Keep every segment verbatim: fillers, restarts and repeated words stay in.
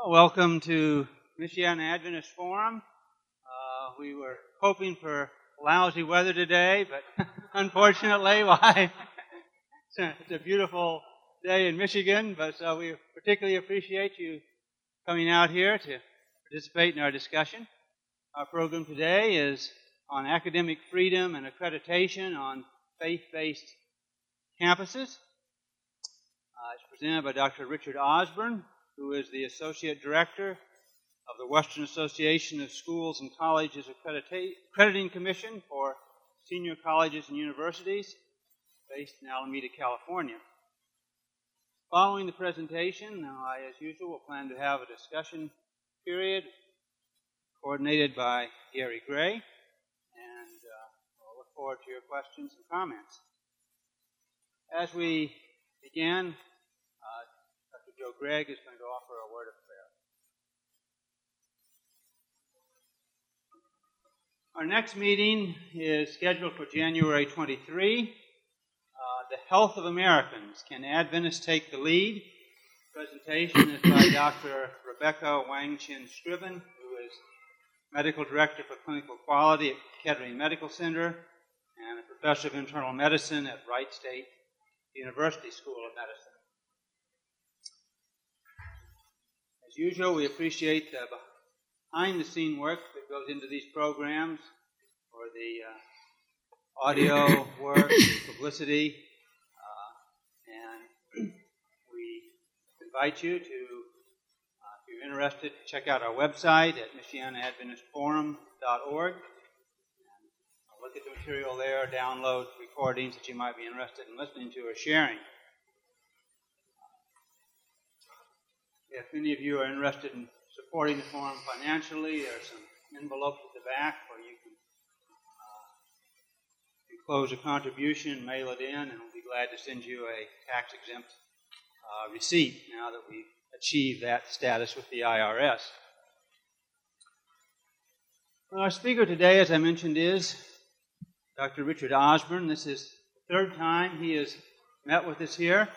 Well, welcome to Michiana Adventist Forum. Uh, we were hoping for lousy weather today, but unfortunately, why? It's a beautiful day in Michigan, but so we particularly appreciate you coming out here to participate in our discussion. Our program today is on academic freedom and accreditation on faith-based campuses. Uh, it's presented by Doctor Richard Osborne, who is the Associate Director of the Western Association of Schools and Colleges Accredita- Accrediting Commission for Senior Colleges and Universities, based in Alameda, California. Following the presentation, I, as usual, will plan to have a discussion period coordinated by Gary Gray, and uh, we'll look forward to your questions and comments. As we begin, uh, Doctor Joe Gregg is going to offer a word of prayer. Our next meeting is scheduled for January twenty-third. Uh, the Health of Americans. Can Adventists take the lead? The presentation is by Doctor Rebecca Wang-Chin Scriven, who is Medical Director for Clinical Quality at Kettering Medical Center and a Professor of Internal Medicine at Wright State University School of Medicine. As usual, we appreciate the behind-the-scene work that goes into these programs, or the uh, audio work, publicity, uh, and we invite you to, uh, if you're interested, check out our website at michiana adventist forum dot org. And look at the material there, download recordings that you might be interested in listening to or sharing. If any of you are interested in supporting the forum financially, there are some envelopes at the back where you can close a contribution, mail it in, and we'll be glad to send you a tax-exempt uh, receipt now that we've achieved that status with the I R S. Well, our speaker today, as I mentioned, is Doctor Richard Osborne. This is the third time he has met with us here.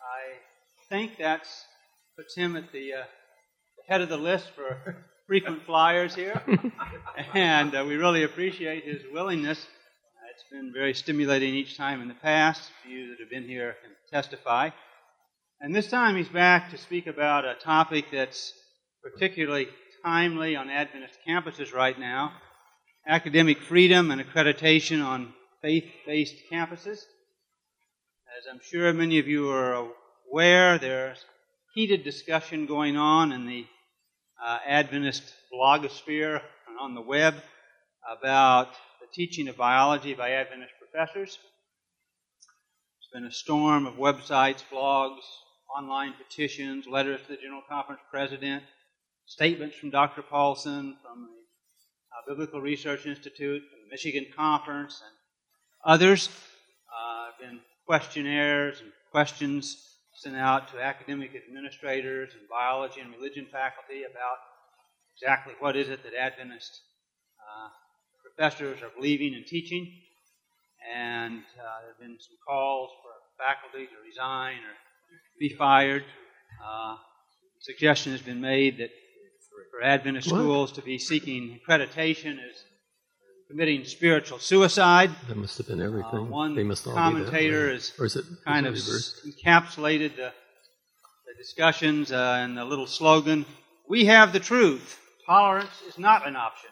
I think that puts him at the, uh, the head of the list for frequent flyers here, and uh, we really appreciate his willingness. It's been very stimulating each time in the past. A few that have been here can testify. And this time he's back to speak about a topic that's particularly timely on Adventist campuses right now, academic freedom and accreditation on faith-based campuses. As I'm sure many of you are aware, there's heated discussion going on in the uh, Adventist blogosphere and on the web about the teaching of biology by Adventist professors. There's been a storm of websites, blogs, online petitions, letters to the General Conference President, statements from Doctor Paulson, from the uh, Biblical Research Institute, from the Michigan Conference, and others. Uh, been questionnaires and questions sent out to academic administrators and biology and religion faculty about exactly what is it that Adventist uh, professors are believing and teaching, and uh, there have been some calls for faculty to resign or be fired. Uh, suggestion has been made that for Adventist what? schools to be seeking accreditation is committing spiritual suicide. That must have been everything. Uh, one they must all commentator has kind of reversed? encapsulated the, the discussions uh, in the little slogan, "We have the truth. Tolerance is not an option."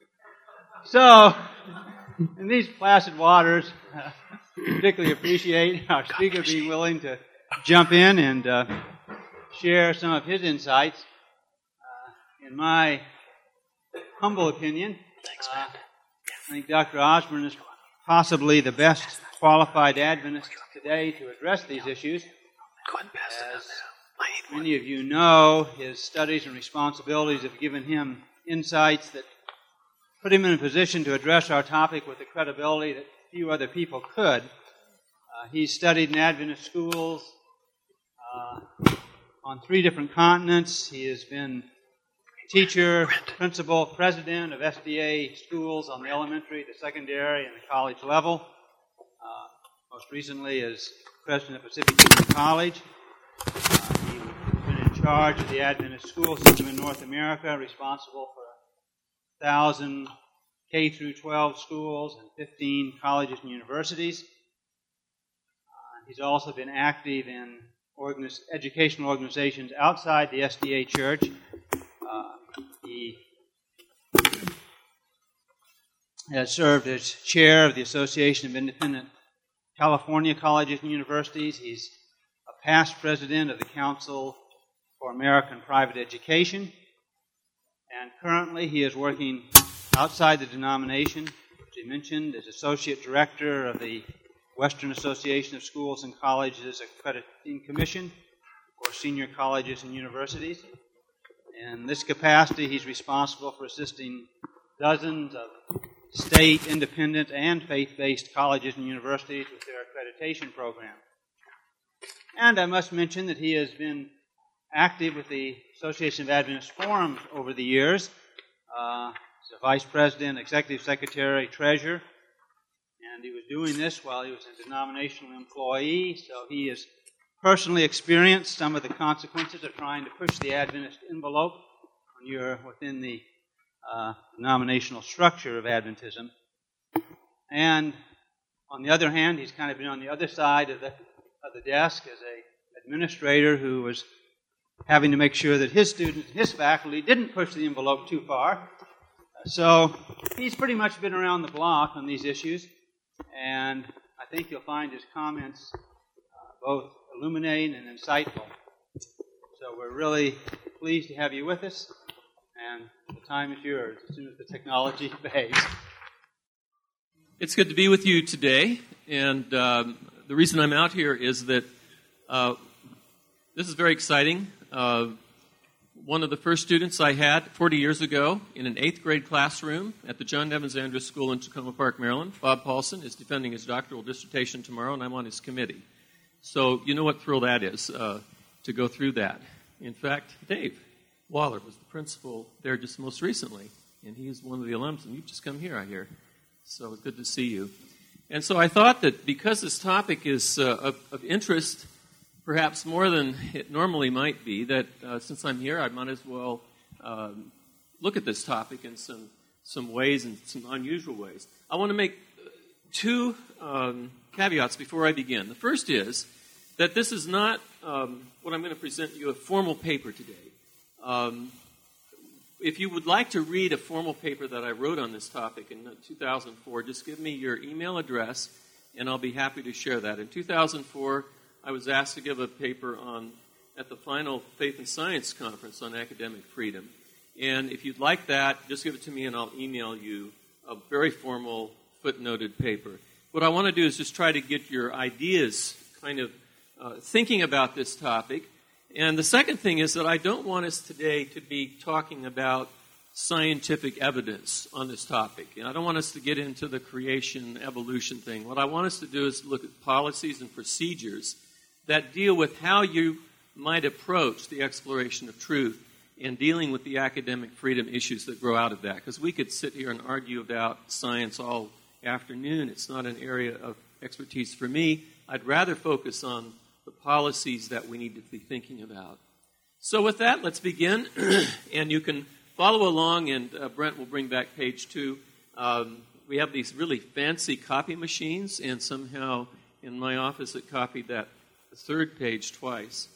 So, in these placid waters, uh, particularly appreciate our speaker being willing to jump in and uh, share some of his insights. Uh, in my humble opinion, Thanks, uh, I think Doctor Osborne is possibly the best qualified Adventist today to address these issues. As many of you know, his studies and responsibilities have given him insights that put him in a position to address our topic with the credibility that few other people could. Uh, he's studied in Adventist schools uh, on three different continents. He has been teacher, principal, president of S D A schools on the elementary, the secondary, and the college level. Uh, most recently as president of Pacific Union College. Uh, he has been in charge of the Adventist school system in North America, responsible for one thousand K through twelve schools and fifteen colleges and universities. Uh, he's also been active in organiz- educational organizations outside the S D A Church. Uh, he has served as chair of the Association of Independent California Colleges and Universities. He's a past president of the Council for American Private Education. And currently he is working outside the denomination, as he mentioned, as associate director of the Western Association of Schools and Colleges Accrediting Commission for senior colleges and universities. In this capacity, he's responsible for assisting dozens of state, independent, and faith-based colleges and universities with their accreditation program. And I must mention that he has been active with the Association of Adventist Forums over the years. Uh, as a vice president, executive secretary, treasurer, and he was doing this while he was a denominational employee, so he has personally experienced some of the consequences of trying to push the Adventist envelope when you're within the uh, denominational structure of Adventism. And on the other hand, he's kind of been on the other side of the of the desk as a administrator who was having to make sure that his students and his faculty didn't push the envelope too far. So he's pretty much been around the block on these issues, and I think you'll find his comments uh, both illuminating and insightful. So we're really pleased to have you with us, and the time is yours as soon as the technology behaves. It's good to be with you today, and um, the reason I'm out here is that uh, this is very exciting. Uh, one of the first students I had forty years ago in an eighth grade classroom at the John Evans Andrews School in Tacoma Park, Maryland, Bob Paulson, is defending his doctoral dissertation tomorrow, and I'm on his committee. So you know what thrill that is uh, to go through that. In fact, Dave Waller was the principal there just most recently, and he's one of the alums, and you've just come here, I hear. So it's good to see you. And so I thought that because this topic is uh, of, of interest, perhaps more than it normally might be, that uh, since I'm here, I might as well um, look at this topic in some, some ways and some unusual ways. I want to make two um, caveats before I begin. The first is that this is not um, what I'm going to present you a formal paper today. Um, If you would like to read a formal paper that I wrote on this topic in two thousand four, just give me your email address, and I'll be happy to share that. In two thousand four, I was asked to give a paper on at the final Faith and Science Conference on academic freedom. And if you'd like that, just give it to me, and I'll email you a very formal, footnoted paper. What I want to do is just try to get your ideas kind of uh, thinking about this topic. And the second thing is that I don't want us today to be talking about scientific evidence on this topic. And I don't want us to get into the creation, evolution thing. What I want us to do is look at policies and procedures that deal with how you might approach the exploration of truth and dealing with the academic freedom issues that grow out of that. Because we could sit here and argue about science all afternoon. It's not an area of expertise for me. I'd rather focus on the policies that we need to be thinking about. So with that, let's begin. And you can follow along, and uh, Brent will bring back page two. Um, we have these really fancy copy machines, and somehow in my office it copied that third page twice.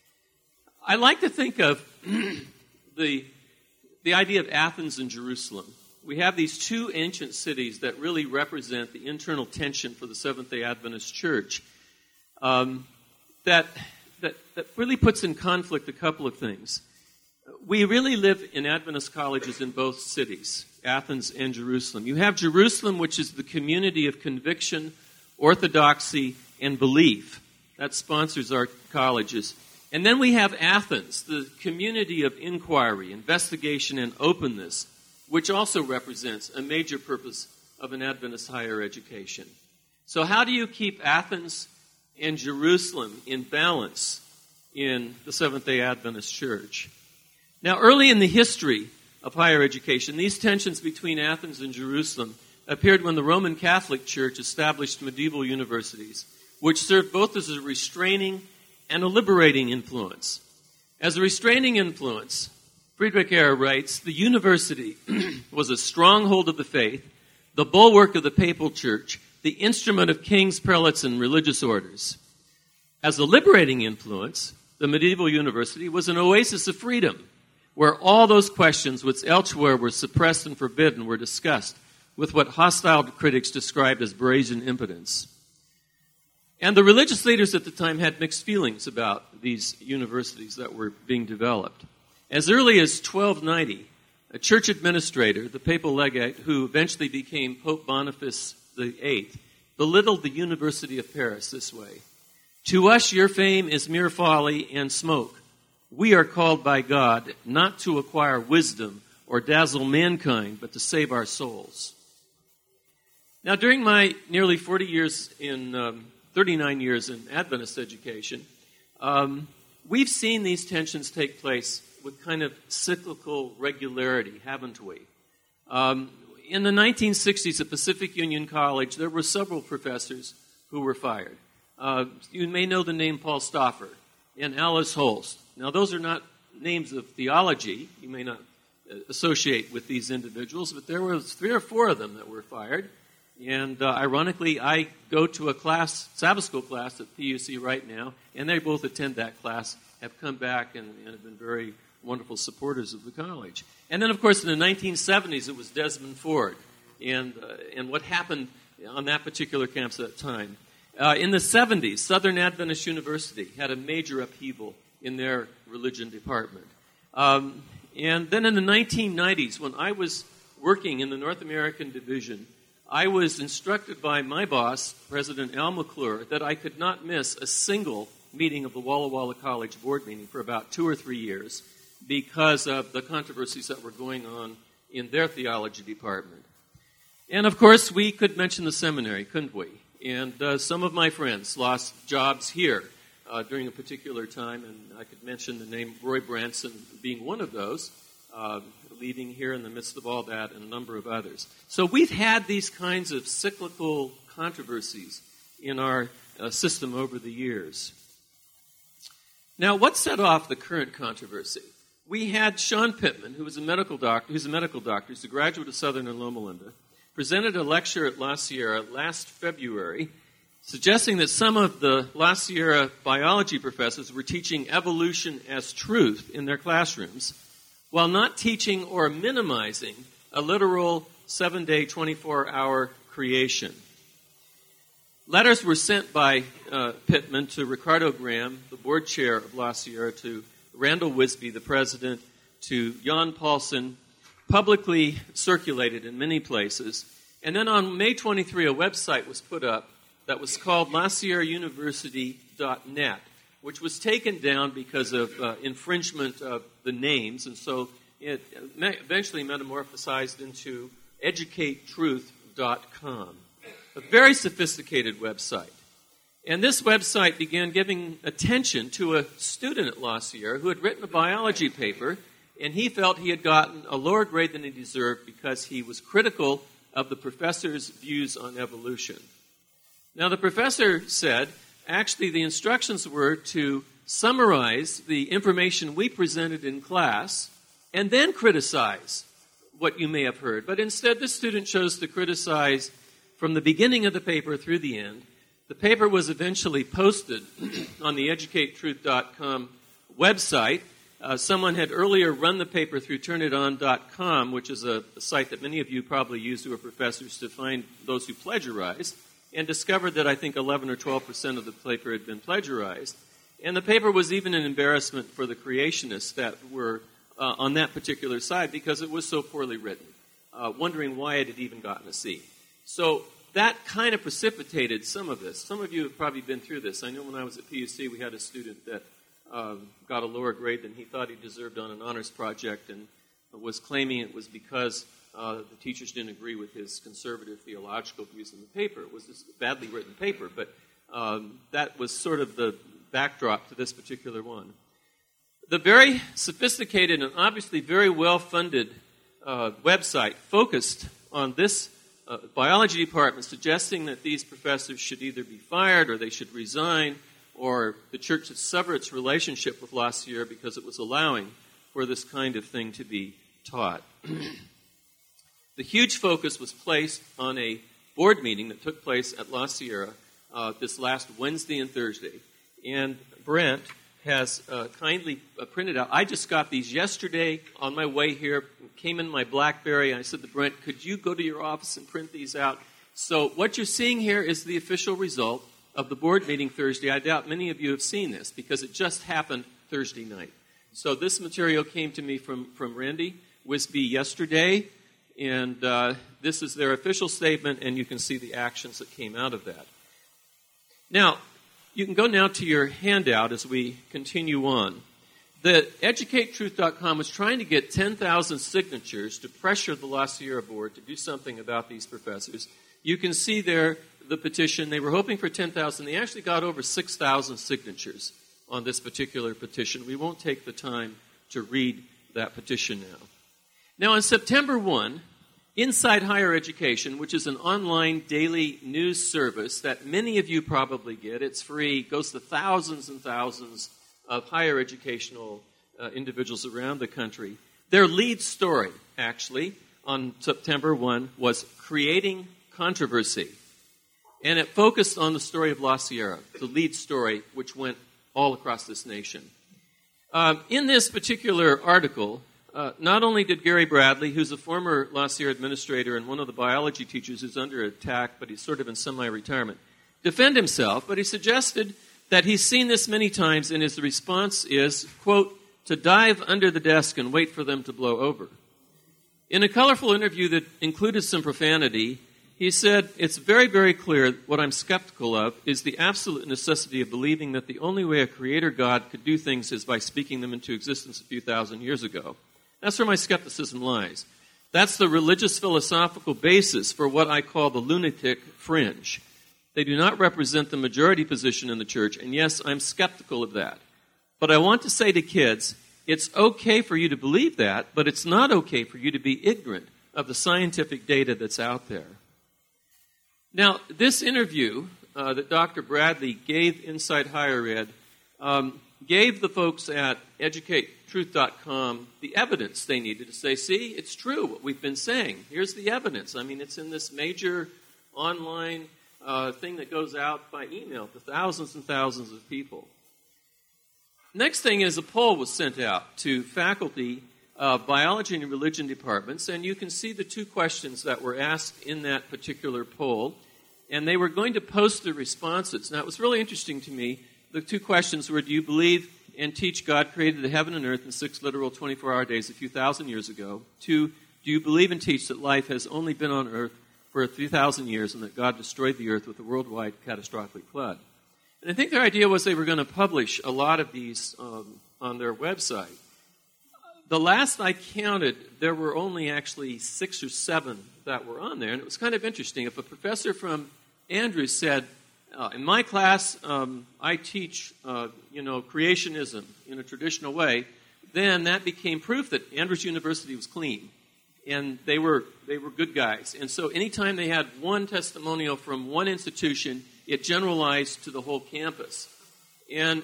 I like to think of the, the idea of Athens and Jerusalem. We have these two ancient cities that really represent the internal tension for the Seventh-day Adventist Church. Um, That, that that really puts in conflict a couple of things. We really live in Adventist colleges in both cities, Athens and Jerusalem. You have Jerusalem, which is the community of conviction, orthodoxy, and belief. That sponsors our colleges. And then we have Athens, the community of inquiry, investigation, and openness, which also represents a major purpose of an Adventist higher education. So how do you keep Athens and Jerusalem in balance in the Seventh-day Adventist Church? Now, early in the history of higher education, these tensions between Athens and Jerusalem appeared when the Roman Catholic Church established medieval universities, which served both as a restraining and a liberating influence. As a restraining influence, Friedrich Ehrer writes, the university was a stronghold of the faith, the bulwark of the papal church, the instrument of kings, prelates, and religious orders. As a liberating influence, the medieval university was an oasis of freedom, where all those questions which elsewhere were suppressed and forbidden were discussed with what hostile critics described as brazen impotence. And the religious leaders at the time had mixed feelings about these universities that were being developed. As early as twelve ninety, a church administrator, the papal legate, who eventually became Pope Boniface the eighth, belittled the University of Paris this way. To us your fame is mere folly and smoke. We are called by God not to acquire wisdom or dazzle mankind, but to save our souls. Now, during my nearly forty years in, um, thirty-nine years in Adventist education, um, we've seen these tensions take place with kind of cyclical regularity, haven't we? Um, in the nineteen sixties at Pacific Union College, there were several professors who were fired. Uh, you may know the name Paul Stauffer and Alice Holst. Now, those are not names of theology. You may not associate with these individuals, but there was three or four of them that were fired. And uh, ironically, I go to a class, Sabbath school class at P U C right now, and they both attend that class, have come back, and, and have been very wonderful supporters of the college. And then, of course, in the nineteen seventies, it was Desmond Ford, and uh, and what happened on that particular campus at that time. Uh, in the seventies, Southern Adventist University had a major upheaval in their religion department. Um, and then in the nineteen nineties, when I was working in the North American division, I was instructed by my boss, President Al McClure, that I could not miss a single meeting of the Walla Walla College board meeting for about two or three years because of the controversies that were going on in their theology department. And, of course, we could mention the seminary, couldn't we? And uh, some of my friends lost jobs here uh, during a particular time, and I could mention the name Roy Branson being one of those, uh, leaving here in the midst of all that, and a number of others. So we've had these kinds of cyclical controversies in our uh, system over the years. Now, what set off the current controversy? We had Sean Pittman, who was a medical doctor, who's a medical doctor, he's a graduate of Southern and Loma Linda, presented a lecture at La Sierra last February suggesting that some of the La Sierra biology professors were teaching evolution as truth in their classrooms while not teaching or minimizing a literal seven-day, twenty-four hour creation. Letters were sent by uh, Pittman to Ricardo Graham, the board chair of La Sierra, to Randall Wisby, the president, to Jan Paulson, publicly circulated in many places. And then on May twenty-third, a website was put up that was called La Sierra University dot net, which was taken down because of uh, infringement of the names, and so it eventually metamorphosized into educate truth dot com, a very sophisticated website. And this website began giving attention to a student at La Sierra who had written a biology paper, and he felt he had gotten a lower grade than he deserved because he was critical of the professor's views on evolution. Now, the professor said, actually, the instructions were to summarize the information we presented in class and then criticize what you may have heard. But instead, this student chose to criticize from the beginning of the paper through the end. The paper was eventually posted on the educate truth dot com website. Uh, someone had earlier run the paper through turn it on dot com, which is a, a site that many of you probably use who are professors to find those who plagiarize, and discovered that I think eleven or twelve percent of the paper had been plagiarized. And the paper was even an embarrassment for the creationists that were uh, on that particular side because it was so poorly written, uh, wondering why it had even gotten a C. So that kind of precipitated some of this. Some of you have probably been through this. I know when I was at P U C, we had a student that um, got a lower grade than he thought he deserved on an honors project and was claiming it was because uh, the teachers didn't agree with his conservative theological views in the paper. It was just a badly written paper, but um, that was sort of the backdrop to this particular one. The very sophisticated and obviously very well-funded uh, website focused on this Uh, biology department, suggesting that these professors should either be fired or they should resign or the church should sever its relationship with La Sierra because it was allowing for this kind of thing to be taught. The huge focus was placed on a board meeting that took place at La Sierra uh, this last Wednesday and Thursday. And Brent has uh, kindly uh, printed out. I just got these yesterday on my way here, came in my BlackBerry, and I said to Brent, could you go to your office and print these out? So what you're seeing here is the official result of the board meeting Thursday. I doubt many of you have seen this because it just happened Thursday night. So this material came to me from, from Randy Wisby yesterday, and uh, this is their official statement, and you can see the actions that came out of that. Now, you can go now to your handout as we continue on. The educate truth dot com was trying to get ten thousand signatures to pressure the La Sierra board to do something about these professors. You can see there the petition. They were hoping for ten thousand. They actually got over six thousand signatures on this particular petition. We won't take the time to read that petition now. Now, on September first, Inside Higher Education, which is an online daily news service that many of you probably get, it's free, goes to thousands and thousands of higher educational uh, individuals around the country. Their lead story, actually, on September first was Creating Controversy. And it focused on the story of La Sierra, the lead story, which went all across this nation. Um, in this particular article, uh, not only did Gary Bradley, who's a former La Sierra administrator and one of the biology teachers who's under attack, but he's sort of in semi-retirement, defend himself, but he suggested that he's seen this many times, and his response is, quote, to dive under the desk and wait for them to blow over. In a colorful interview that included some profanity, he said, it's very, very clear what I'm skeptical of is the absolute necessity of believing that the only way a creator God could do things is by speaking them into existence a few thousand years ago. That's where my skepticism lies. That's the religious philosophical basis for what I call the lunatic fringe. They do not represent the majority position in the church, and yes, I'm skeptical of that. But I want to say to kids, it's okay for you to believe that, but it's not okay for you to be ignorant of the scientific data that's out there. Now, this interview uh, that Doctor Bradley gave Inside Higher Ed um, gave the folks at educate truth dot com the evidence they needed to say, see, it's true what we've been saying. Here's the evidence. I mean, it's in this major online uh, thing that goes out by email to thousands and thousands of people. Next thing is a poll was sent out to faculty of biology and religion departments, and you can see the two questions that were asked in that particular poll, and they were going to post the responses. Now, it was really interesting to me. The two questions were, do you believe and teach God created the heaven and earth in six literal twenty-four hour days a few thousand years ago? Two, do you believe and teach that life has only been on earth for three thousand years and that God destroyed the earth with a worldwide catastrophic flood? And I think their idea was they were going to publish a lot of these um, on their website. The last I counted, there were only actually six or seven that were on there, and it was kind of interesting. If a professor from Andrews said, uh, in my class, um, I teach, uh, you know, creationism in a traditional way, then that became proof that Andrews University was clean, and they were they were good guys. And so anytime they had one testimonial from one institution, it generalized to the whole campus. And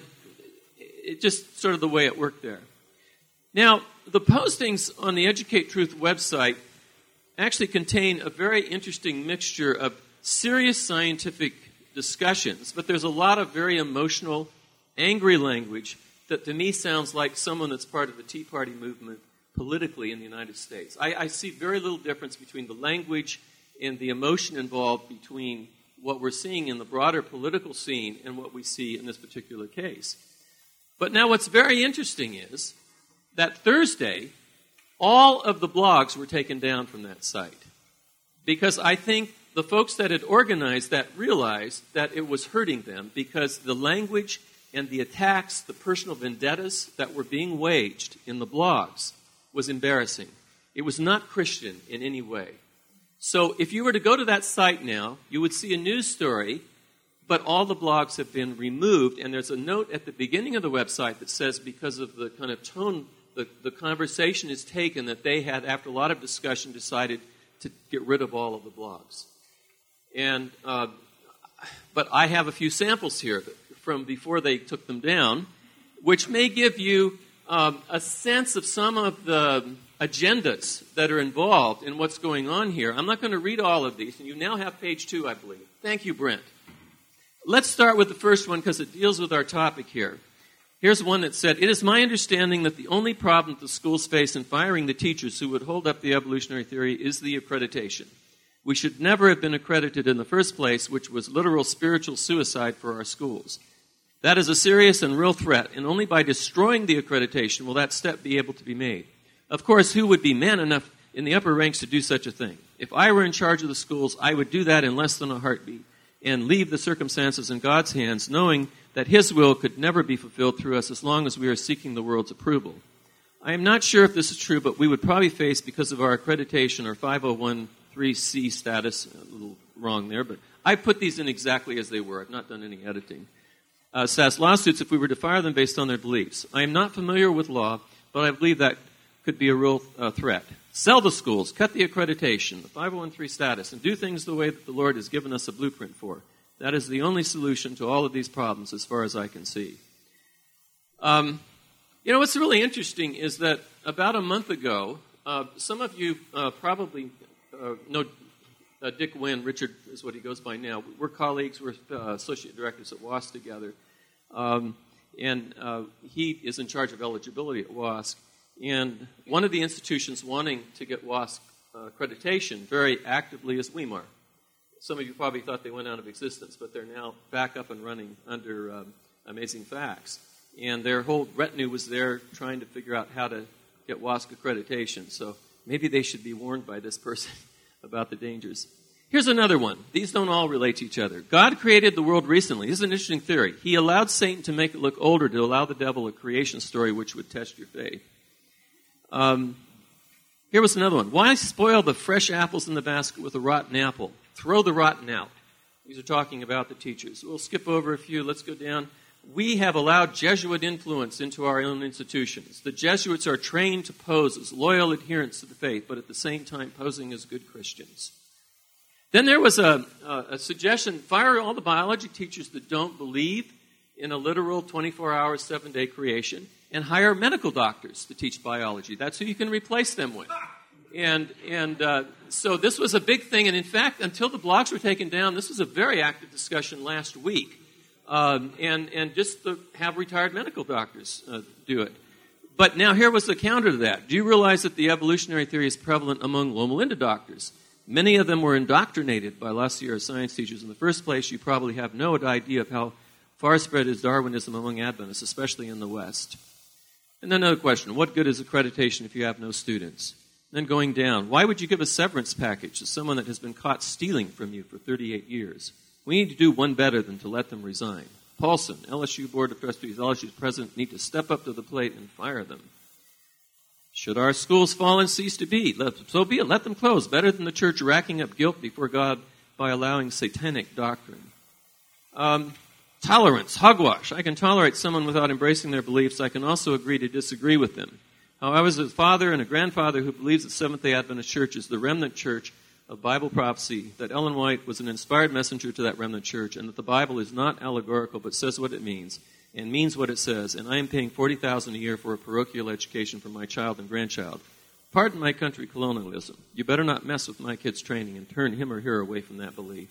it just sort of the way it worked there. Now, the postings on the Educate Truth website actually contain a very interesting mixture of serious scientific discussions, but there's a lot of very emotional, angry language that to me sounds like someone that's part of the Tea Party movement politically in the United States. I, I see very little difference between the language and the emotion involved between what we're seeing in the broader political scene and what we see in this particular case. But now what's very interesting is that Thursday, all of the blogs were taken down from that site. Because I think the folks that had organized that realized that it was hurting them because the language and the attacks, the personal vendettas that were being waged in the blogs was embarrassing. It was not Christian in any way. So if you were to go to that site now, you would see a news story, but all the blogs have been removed, and there's a note at the beginning of the website that says because of the kind of tone the, the conversation is taken that they had, after a lot of discussion, decided to get rid of all of the blogs. And uh, but I have a few samples here. from before they took them down, which may give you um, a sense of some of the agendas that are involved in what's going on here. I'm not going to read all of these, and you now have page two, I believe. Thank you, Brent. Let's start with the first one because it deals with our topic here. Here's one that said, "It is my understanding that the only problem that the schools face in firing the teachers who would hold up the evolutionary theory is the accreditation. We should never have been accredited in the first place, which was literal spiritual suicide for our schools. That is a serious and real threat, and only by destroying the accreditation will that step be able to be made. Of course, who would be man enough in the upper ranks to do such a thing? If I were in charge of the schools, I would do that in less than a heartbeat and leave the circumstances in God's hands, knowing that His will could never be fulfilled through us as long as we are seeking the world's approval. I am not sure if this is true, but we would probably face, because of our accreditation or five oh one three C status, a little wrong there, but I put these in exactly as they were. I've not done any editing. Uh, status lawsuits if we were to fire them based on their beliefs. I am not familiar with law, but I believe that could be a real uh, threat. Sell the schools, cut the accreditation, the five oh one three status, and do things the way that the Lord has given us a blueprint for. That is the only solution to all of these problems as far as I can see." Um, you know, what's really interesting is that about a month ago, uh, some of you uh, probably uh, know uh, Dick Wynn. Richard is what he goes by now. We're colleagues. We're uh, associate directors at W A S C together. Um, and uh, he is in charge of eligibility at W A S C. And one of the institutions wanting to get W A S C uh, accreditation very actively is Weimar. Some of you probably thought they went out of existence, but they're now back up and running under um, Amazing Facts. And their whole retinue was there trying to figure out how to get W A S C accreditation. So maybe they should be warned by this person about the dangers. Here's another one. These don't all relate to each other. God created the world recently. This is an interesting theory. He allowed Satan to make it look older to allow the devil a creation story which would test your faith. Um, here was another one. Why spoil the fresh apples in the basket with a rotten apple? Throw the rotten out. These are talking about the teachers. We'll skip over a few. Let's go down. We have allowed Jesuit influence into our own institutions. The Jesuits are trained to pose as loyal adherents to the faith, but at the same time posing as good Christians. Then there was a, a, a suggestion, fire all the biology teachers that don't believe in a literal twenty-four hour, seven-day creation, and hire medical doctors to teach biology. That's who you can replace them with. And and uh, so this was a big thing. And in fact, until the blogs were taken down, this was a very active discussion last week. Um, and, and just to have retired medical doctors uh, do it. But now here was the counter to that. Do you realize that the evolutionary theory is prevalent among Loma Linda doctors? Many of them were indoctrinated by La Sierra science teachers. In the first place, you probably have no idea of how far spread is Darwinism among Adventists, especially in the West. And then another question, what good is accreditation if you have no students? Then going down, why would you give a severance package to someone that has been caught stealing from you for thirty-eight years? We need to do one better than to let them resign. Paulson, L S U Board of Trustees, L S U's president, need to step up to the plate and fire them. Should our schools fall and cease to be? Let, so be it. Let them close. Better than the church racking up guilt before God by allowing satanic doctrine. Um, tolerance, hogwash. I can tolerate someone without embracing their beliefs. I can also agree to disagree with them. How I was a father and a grandfather who believes that Seventh-day Adventist Church is the remnant church of Bible prophecy, that Ellen White was an inspired messenger to that remnant church, and that the Bible is not allegorical but says what it means and means what it says, and I am paying forty thousand dollars a year for a parochial education for my child and grandchild. Pardon my country colonialism. You better not mess with my kid's training and turn him or her away from that belief.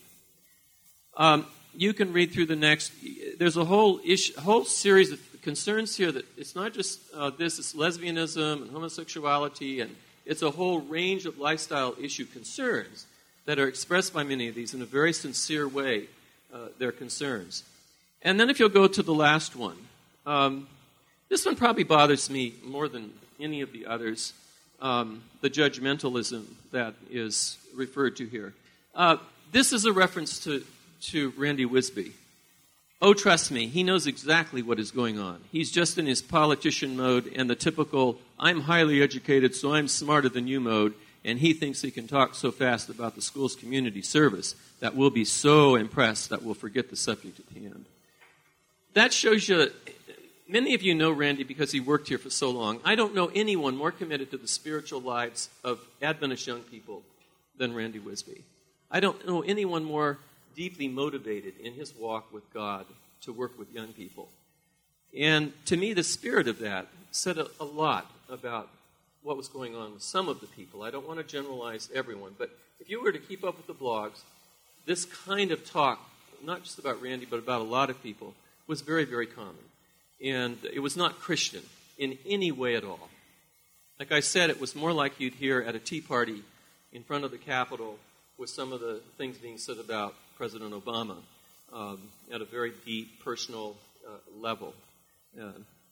Um, you can read through the next. There's a whole issue, whole series of concerns here that it's not just uh, this, it's lesbianism and homosexuality, and it's a whole range of lifestyle issue concerns that are expressed by many of these in a very sincere way, uh, their concerns. And then if you'll go to the last one, um, this one probably bothers me more than any of the others, um, the judgmentalism that is referred to here. Uh, this is a reference to, to Randy Wisby. Oh, trust me, he knows exactly what is going on. He's just in his politician mode and the typical, I'm highly educated, so I'm smarter than you mode, and he thinks he can talk so fast about the school's community service that we'll be so impressed that we'll forget the subject at hand. That shows you, many of you know Randy because he worked here for so long. I don't know anyone more committed to the spiritual lives of Adventist young people than Randy Wisby. I don't know anyone more deeply motivated in his walk with God to work with young people. And to me, the spirit of that said a, a lot about what was going on with some of the people. I don't want to generalize everyone, but if you were to keep up with the blogs, this kind of talk, not just about Randy, but about a lot of people, was very, very common. And it was not Christian in any way at all. Like I said, it was more like you'd hear at a tea party in front of the Capitol with some of the things being said about President Obama um, at a very deep, personal uh, level. Uh,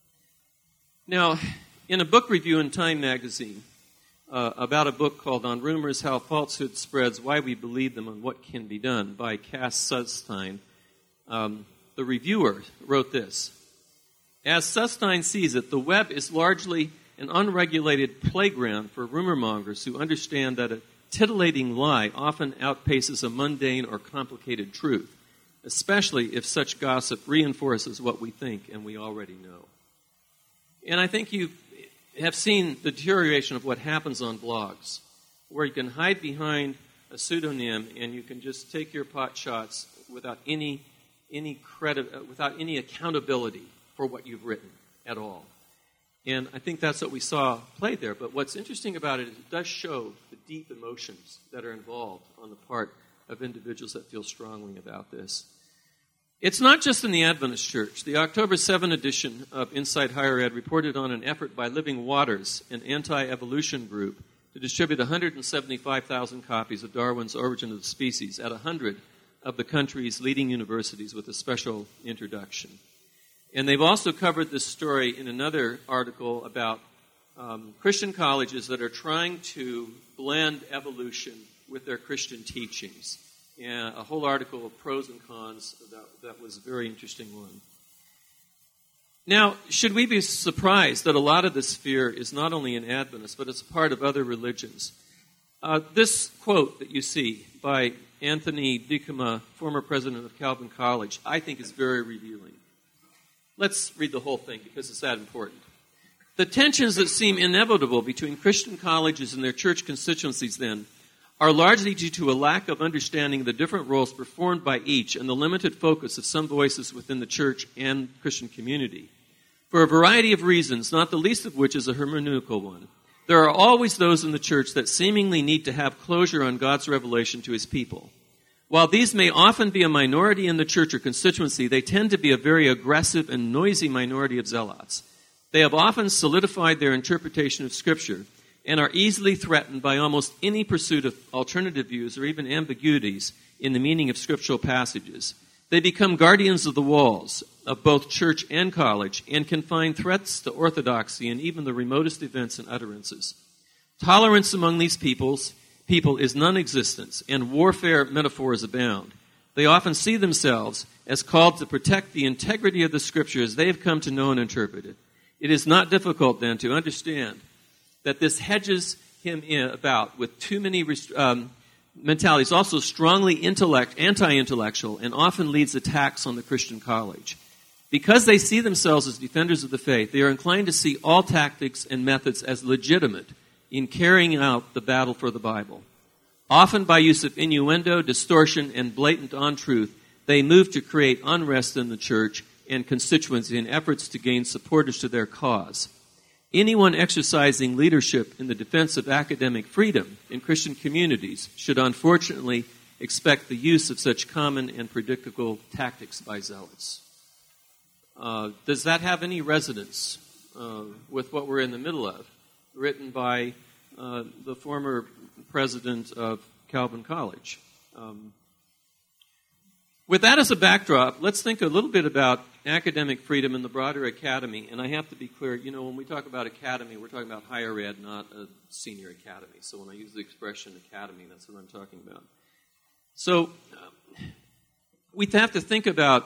now, in a book review in Time magazine uh, about a book called On Rumors, How Falsehood Spreads, Why We Believe Them, and What Can Be Done by Cass Sunstein, um, the reviewer wrote this. As Sunstein sees it, the web is largely an unregulated playground for rumor mongers who understand that a titillating lie often outpaces a mundane or complicated truth, especially if such gossip reinforces what we think and we already know. And I think you have seen the deterioration of what happens on blogs, where you can hide behind a pseudonym and you can just take your pot shots without any any credit, without any accountability for what you've written at all. And I think that's what we saw played there. But what's interesting about it is it does show the deep emotions that are involved on the part of individuals that feel strongly about this. It's not just in the Adventist Church. The October seventh edition of Inside Higher Ed reported on an effort by Living Waters, an anti-evolution group, to distribute one hundred seventy-five thousand copies of Darwin's Origin of the Species at one hundred of the country's leading universities with a special introduction. And they've also covered this story in another article about um, Christian colleges that are trying to blend evolution with their Christian teachings. And a whole article of pros and cons that, that was a very interesting one. Now, should we be surprised that a lot of this fear is not only in Adventists, but it's a part of other religions? Uh, this quote that you see by Anthony Dykema, former president of Calvin College, I think is very revealing. Let's read the whole thing because it's that important. The tensions that seem inevitable between Christian colleges and their church constituencies, then, are largely due to a lack of understanding of the different roles performed by each and the limited focus of some voices within the church and Christian community. For a variety of reasons, not the least of which is a hermeneutical one, there are always those in the church that seemingly need to have closure on God's revelation to his people. While these may often be a minority in the church or constituency, they tend to be a very aggressive and noisy minority of zealots. They have often solidified their interpretation of Scripture and are easily threatened by almost any pursuit of alternative views or even ambiguities in the meaning of scriptural passages. They become guardians of the walls of both church and college and can find threats to orthodoxy in even the remotest events and utterances. Tolerance among these peoples, people is non-existent, and warfare metaphors abound. They often see themselves as called to protect the integrity of the Scriptures they have come to know and interpret it. It is not difficult, then, to understand that this hedges him in about with too many um, mentalities, also strongly intellect, anti-intellectual, and often leads attacks on the Christian college. Because they see themselves as defenders of the faith, they are inclined to see all tactics and methods as legitimate in carrying out the battle for the Bible. Often by use of innuendo, distortion, and blatant untruth, they move to create unrest in the church and constituency in efforts to gain supporters to their cause. Anyone exercising leadership in the defense of academic freedom in Christian communities should unfortunately expect the use of such common and predictable tactics by zealots. Uh, does that have any resonance uh, with what we're in the middle of? Written by uh, the former president of Calvin College. Um, with that as a backdrop, let's think a little bit about academic freedom in the broader academy. And I have to be clear, you know, when we talk about academy, we're talking about higher ed, not a senior academy. So when I use the expression academy, that's what I'm talking about. So uh, we have to think about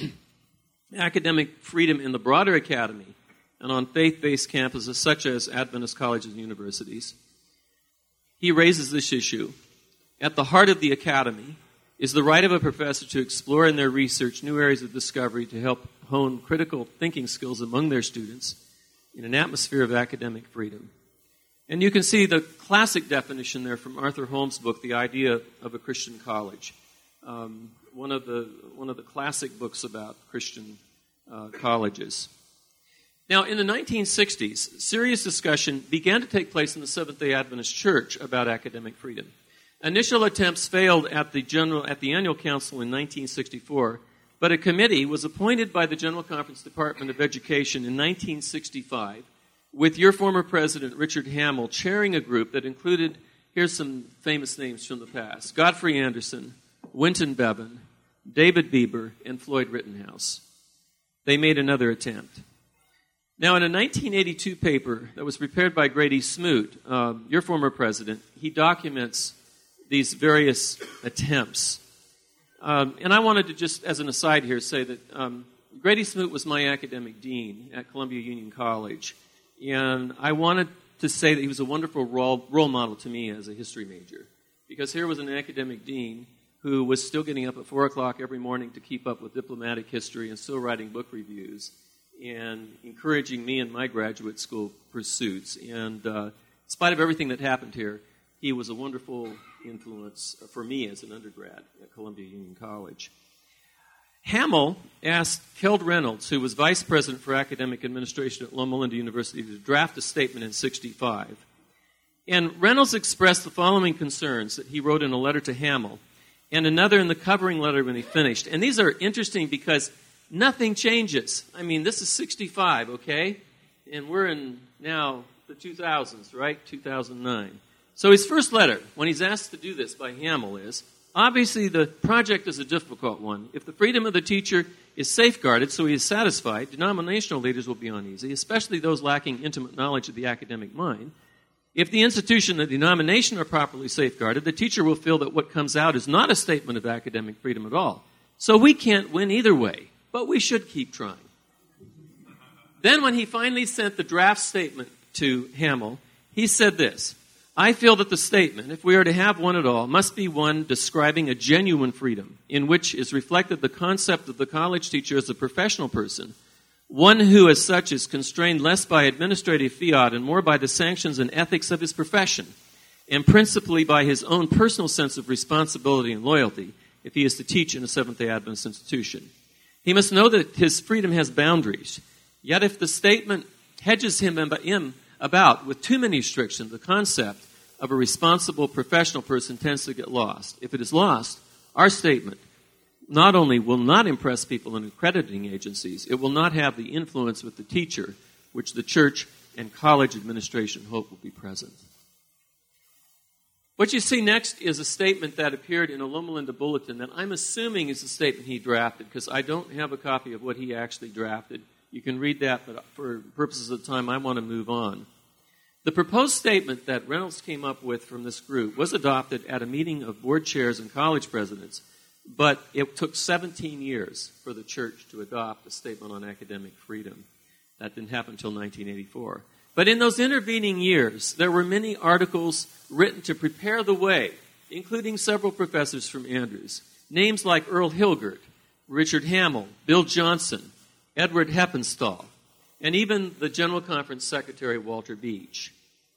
academic freedom in the broader academy and on faith-based campuses such as Adventist colleges and universities. He raises this issue. At the heart of the academy is the right of a professor to explore in their research new areas of discovery to help hone critical thinking skills among their students in an atmosphere of academic freedom. And you can see the classic definition there from Arthur Holmes' book, The Idea of a Christian College. Um, one of the one of the classic books about Christian uh, colleges. Now, in the nineteen sixties, serious discussion began to take place in the Seventh-day Adventist Church about academic freedom. Initial attempts failed at the general at the annual council in nineteen sixty-four, but a committee was appointed by the General Conference Department of Education in nineteen sixty-five, with your former president, Richard Hamill, chairing a group that included, here's some famous names from the past, Godfrey Anderson, Winton Bevan, David Bieber, and Floyd Rittenhouse. They made another attempt. Now, in a nineteen eighty-two paper that was prepared by Grady Smoot, uh, your former president, he documents these various attempts. Um, and I wanted to just, as an aside here, say that um, Grady Smoot was my academic dean at Columbia Union College. And I wanted to say that he was a wonderful role, role model to me as a history major. Because here was an academic dean who was still getting up at four o'clock every morning to keep up with diplomatic history and still writing book reviews and encouraging me in my graduate school pursuits. And uh, in spite of everything that happened here, he was a wonderful influence for me as an undergrad at Columbia Union College. Hamill asked Keld Reynolds, who was vice president for academic administration at Loma Linda University, to draft a statement in sixty-five. And Reynolds expressed the following concerns that he wrote in a letter to Hamill, and another in the covering letter when he finished. And these are interesting because nothing changes. I mean, this is sixty-five, okay? And we're in now the two thousands, right? two thousand nine. So his first letter, when he's asked to do this by Hamill, is, obviously the project is a difficult one. If the freedom of the teacher is safeguarded so he is satisfied, denominational leaders will be uneasy, especially those lacking intimate knowledge of the academic mind. If the institution and the denomination are properly safeguarded, the teacher will feel that what comes out is not a statement of academic freedom at all. So we can't win either way, but we should keep trying. Then when he finally sent the draft statement to Hamill, he said this, I feel that the statement, if we are to have one at all, must be one describing a genuine freedom in which is reflected the concept of the college teacher as a professional person, one who as such is constrained less by administrative fiat and more by the sanctions and ethics of his profession, and principally by his own personal sense of responsibility and loyalty if he is to teach in a Seventh-day Adventist institution. He must know that his freedom has boundaries. Yet if the statement hedges him about with too many restrictions, the concept of a responsible professional person tends to get lost. If it is lost, our statement not only will not impress people in accrediting agencies, it will not have the influence with the teacher which the church and college administration hope will be present. What you see next is a statement that appeared in a Loma Linda bulletin that I'm assuming is the statement he drafted, because I don't have a copy of what he actually drafted. You can read that, but for purposes of time, I want to move on. The proposed statement that Reynolds came up with from this group was adopted at a meeting of board chairs and college presidents, but it took seventeen years for the church to adopt a statement on academic freedom. That didn't happen until nineteen eighty-four. But in those intervening years, there were many articles written to prepare the way, including several professors from Andrews. Names like Earl Hilgert, Richard Hamill, Bill Johnson, Edward Heppenstall, and even the General Conference Secretary Walter Beach.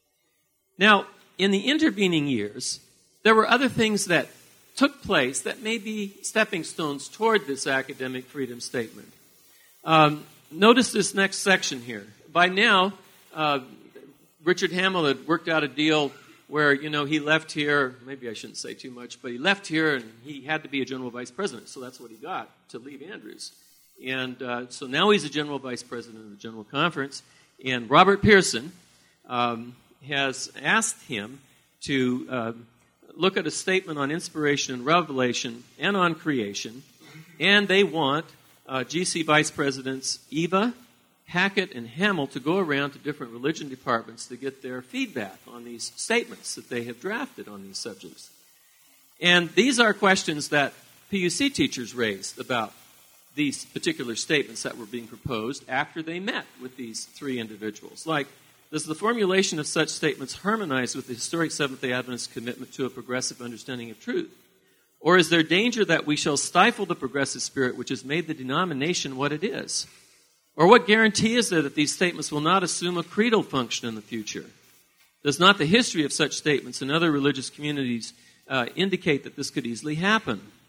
Now, in the intervening years, there were other things that took place that may be stepping stones toward this academic freedom statement. Um, notice this next section here. By now, uh, Richard Hamill had worked out a deal where, you know, he left here, maybe I shouldn't say too much, but he left here and he had to be a general vice president, so that's what he got to leave Andrews. And uh, so now he's a general vice president of the General Conference, and Robert Pearson um, has asked him to uh, look at a statement on inspiration and revelation and on creation, and they want uh, G C vice presidents Eva, Hackett, and Hamill to go around to different religion departments to get their feedback on these statements that they have drafted on these subjects. And these are questions that P U C teachers raised about these particular statements that were being proposed after they met with these three individuals. Like, does the formulation of such statements harmonize with the historic Seventh-day Adventist commitment to a progressive understanding of truth? Or is there danger that we shall stifle the progressive spirit which has made the denomination what it is? Or what guarantee is there that these statements will not assume a creedal function in the future? Does not the history of such statements in other religious communities uh, indicate that this could easily happen?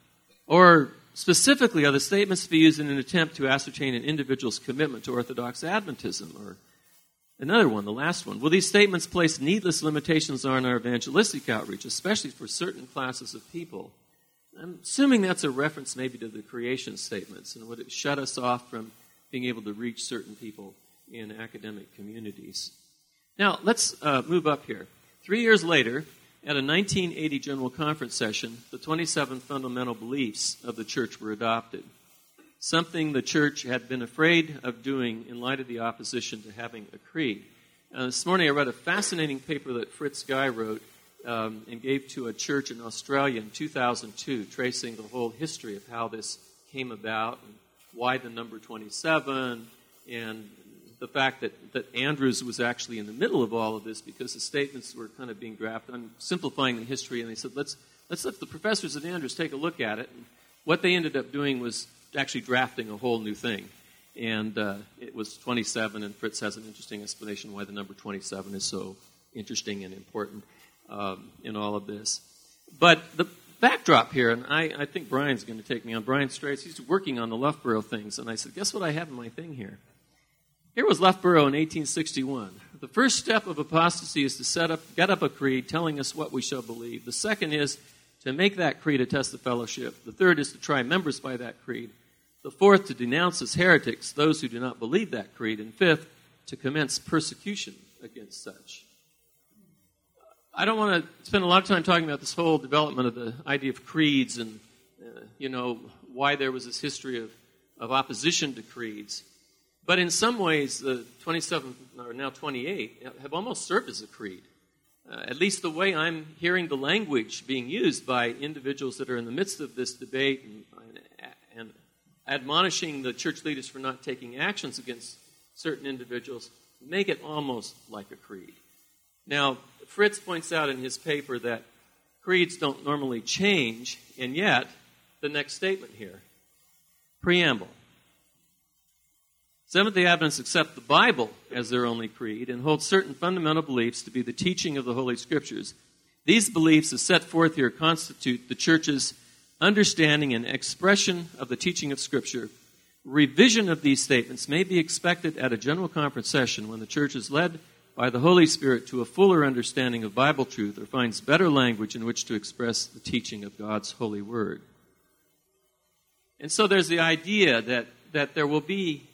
Or specifically, are the statements to be used in an attempt to ascertain an individual's commitment to Orthodox Adventism? Or another one, the last one. Will these statements place needless limitations on our evangelistic outreach, especially for certain classes of people? I'm assuming that's a reference maybe to the creation statements, and would it shut us off from being able to reach certain people in academic communities? Now, let's uh, move up here. Three years later, at a nineteen eighty General Conference session, the twenty-seven fundamental beliefs of the church were adopted, something the church had been afraid of doing in light of the opposition to having a creed. Uh, this morning I read a fascinating paper that Fritz Guy wrote um, and gave to a church in Australia in two thousand two, tracing the whole history of how this came about and why the number twenty-seven, and the fact that, that Andrews was actually in the middle of all of this because the statements were kind of being drafted. I'm simplifying the history, and they said, let's let's let the professors at Andrews take a look at it. And what they ended up doing was actually drafting a whole new thing. And uh, it was twenty-seven, and Fritz has an interesting explanation why the number twenty-seven is so interesting and important um, in all of this. But the backdrop here, and I, I think Brian's going to take me on. Brian Straits, he's working on the Loughborough things, and I said, guess what I have in my thing here? Here was Loughborough in eighteen sixty-one. The first step of apostasy is to set up, get up a creed telling us what we shall believe. The second is to make that creed a test of fellowship. The third is to try members by that creed. The fourth, to denounce as heretics those who do not believe that creed. And fifth, to commence persecution against such. I don't want to spend a lot of time talking about this whole development of the idea of creeds and, uh, you know, why there was this history of, of opposition to creeds. But in some ways, the twenty-seven, or now twenty-eight, have almost served as a creed. Uh, at least the way I'm hearing the language being used by individuals that are in the midst of this debate and, and admonishing the church leaders for not taking actions against certain individuals, make it almost like a creed. Now, Fritz points out in his paper that creeds don't normally change, and yet, the next statement here, preamble. Seventh-day Adventists accept the Bible as their only creed and hold certain fundamental beliefs to be the teaching of the Holy Scriptures. These beliefs, as set forth here, constitute the Church's understanding and expression of the teaching of Scripture. Revision of these statements may be expected at a General Conference session when the Church is led by the Holy Spirit to a fuller understanding of Bible truth or finds better language in which to express the teaching of God's holy word. And so there's the idea that, that there will be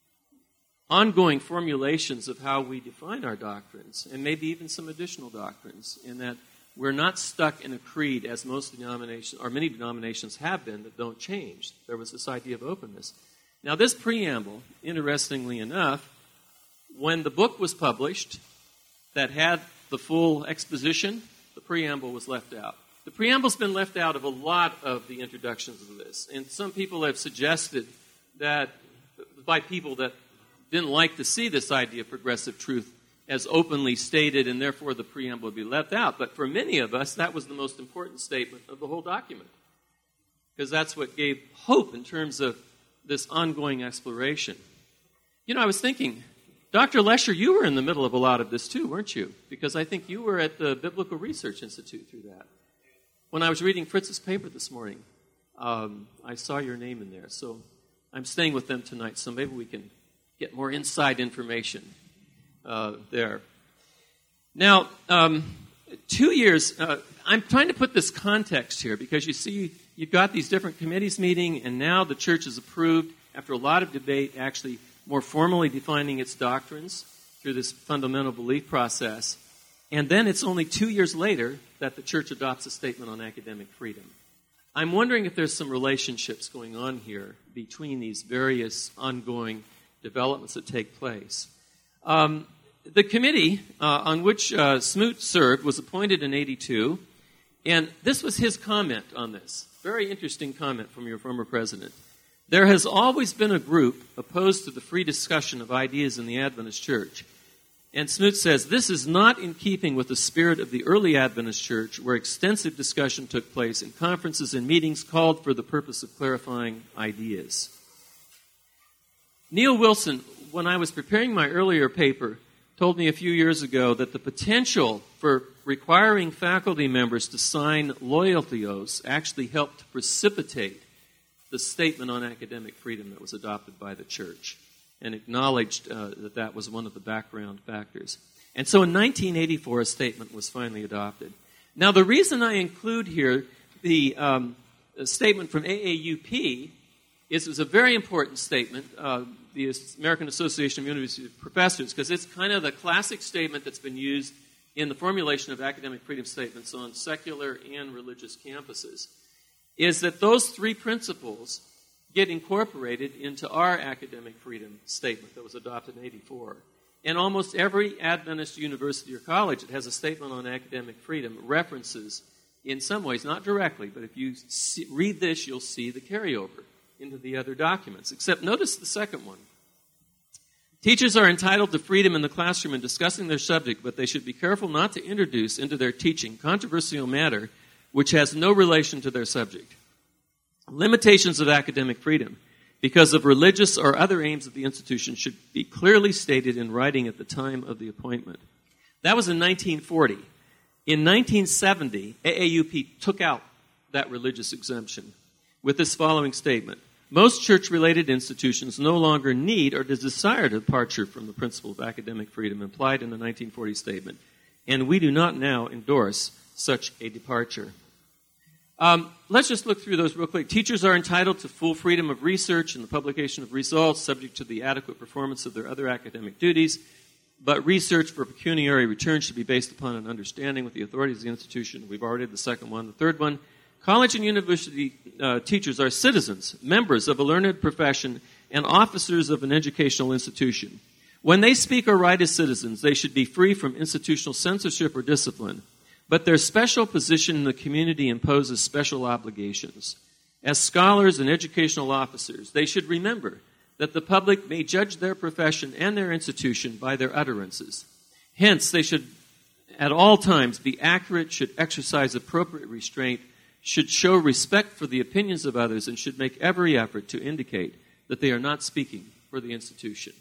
ongoing formulations of how we define our doctrines, and maybe even some additional doctrines, in that we're not stuck in a creed as most denominations, or many denominations have been, that don't change. There was this idea of openness. Now, this preamble, interestingly enough, when the book was published that had the full exposition, the preamble was left out. The preamble's been left out of a lot of the introductions of this, and some people have suggested that, by people that didn't like to see this idea of progressive truth as openly stated, and therefore the preamble would be left out. But for many of us, that was the most important statement of the whole document, because that's what gave hope in terms of this ongoing exploration. You know, I was thinking, Doctor Lesher, you were in the middle of a lot of this too, weren't you? Because I think you were at the Biblical Research Institute through that. When I was reading Fritz's paper this morning, um, I saw your name in there. So I'm staying with them tonight, so maybe we can get more inside information uh, there. Now, um, two years, uh, I'm trying to put this context here because you see, you've got these different committees meeting, and now the church has approved, after a lot of debate, actually more formally defining its doctrines through this fundamental belief process. And then it's only two years later that the church adopts a statement on academic freedom. I'm wondering if there's some relationships going on here between these various ongoing developments that take place. Um, the committee uh, on which uh, Smoot served was appointed in eighty-two, and this was his comment on this. Very interesting comment from your former president. There has always been a group opposed to the free discussion of ideas in the Adventist Church. And Smoot says, this is not in keeping with the spirit of the early Adventist Church, where extensive discussion took place and conferences and meetings called for the purpose of clarifying ideas. Neil Wilson, when I was preparing my earlier paper, told me a few years ago that the potential for requiring faculty members to sign loyalty oaths actually helped precipitate the statement on academic freedom that was adopted by the church, and acknowledged uh, that that was one of the background factors. And so in nineteen eighty-four, a statement was finally adopted. Now, the reason I include here the um, statement from A A U P is it was a very important statement, uh, the American Association of University Professors, because it's kind of the classic statement that's been used in the formulation of academic freedom statements on secular and religious campuses, is that those three principles get incorporated into our academic freedom statement that was adopted in eighty-four. And almost every Adventist university or college that has a statement on academic freedom references, in some ways, not directly, but if you see, read this, you'll see the carryover into the other documents. Except notice the second one. Teachers are entitled to freedom in the classroom in discussing their subject, but they should be careful not to introduce into their teaching controversial matter which has no relation to their subject. Limitations of academic freedom, because of religious or other aims of the institution, should be clearly stated in writing at the time of the appointment. That was in nineteen forty. In nineteen seventy, A A U P took out that religious exemption with this following statement. Most church-related institutions no longer need or desire departure from the principle of academic freedom implied in the nineteen forty statement, and we do not now endorse such a departure. Um, let's just look through those real quick. Teachers are entitled to full freedom of research and the publication of results subject to the adequate performance of their other academic duties, but research for pecuniary return should be based upon an understanding with the authorities of the institution. We've already did the second one. The third one, college and university uh, teachers are citizens, members of a learned profession, and officers of an educational institution. When they speak or write as citizens, they should be free from institutional censorship or discipline. But their special position in the community imposes special obligations. As scholars and educational officers, they should remember that the public may judge their profession and their institution by their utterances. Hence, they should at all times be accurate, should exercise appropriate restraint, should show respect for the opinions of others, and should make every effort to indicate that they are not speaking for the institution.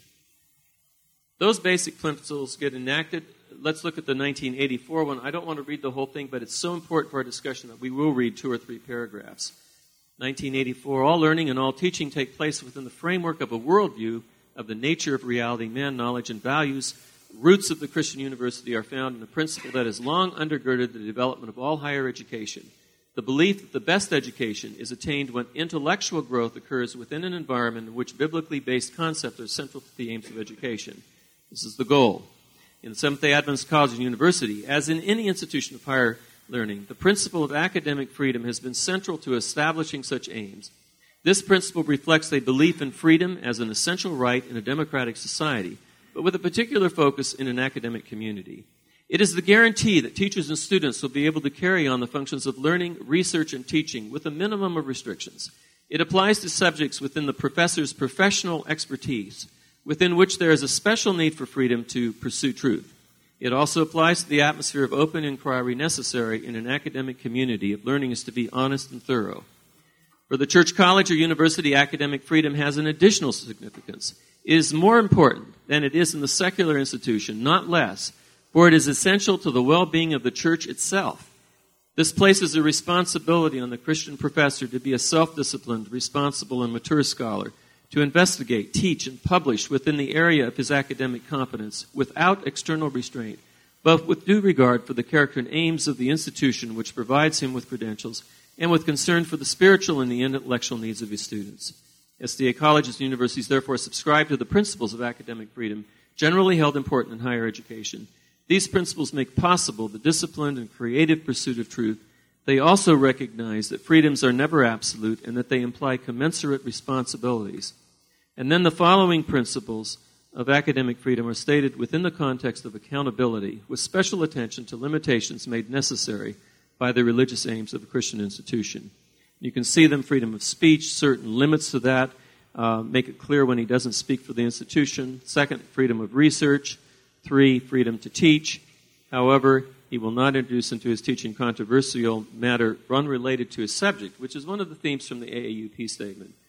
Those basic principles get enacted. Let's look at the nineteen eighty-four one. I don't want to read the whole thing, but it's so important for our discussion that we will read two or three paragraphs. nineteen eighty-four, all learning and all teaching take place within the framework of a worldview of the nature of reality, man, knowledge, and values. Roots of the Christian university are found in a principle that has long undergirded the development of all higher education. The belief that the best education is attained when intellectual growth occurs within an environment in which biblically based concepts are central to the aims of education. This is the goal. In the Seventh-day Adventist College and University, as in any institution of higher learning, the principle of academic freedom has been central to establishing such aims. This principle reflects a belief in freedom as an essential right in a democratic society, but with a particular focus in an academic community. It is the guarantee that teachers and students will be able to carry on the functions of learning, research, and teaching with a minimum of restrictions. It applies to subjects within the professor's professional expertise, within which there is a special need for freedom to pursue truth. It also applies to the atmosphere of open inquiry necessary in an academic community if learning is to be honest and thorough. For the church, college, or university, academic freedom has an additional significance. It is more important than it is in the secular institution, not less, for it is essential to the well-being of the church itself. This places a responsibility on the Christian professor to be a self-disciplined, responsible, and mature scholar, to investigate, teach, and publish within the area of his academic competence without external restraint, but with due regard for the character and aims of the institution which provides him with credentials, and with concern for the spiritual and the intellectual needs of his students. S D A colleges and universities therefore subscribe to the principles of academic freedom, generally held important in higher education. These principles make possible the disciplined and creative pursuit of truth. They also recognize that freedoms are never absolute and that they imply commensurate responsibilities. And then the following principles of academic freedom are stated within the context of accountability, with special attention to limitations made necessary by the religious aims of a Christian institution. You can see them: freedom of speech, certain limits to that, uh, make it clear when he doesn't speak for the institution. Second, freedom of research. Three, freedom to teach. However, he will not introduce into his teaching controversial matter unrelated to his subject, which is one of the themes from the A A U P statement.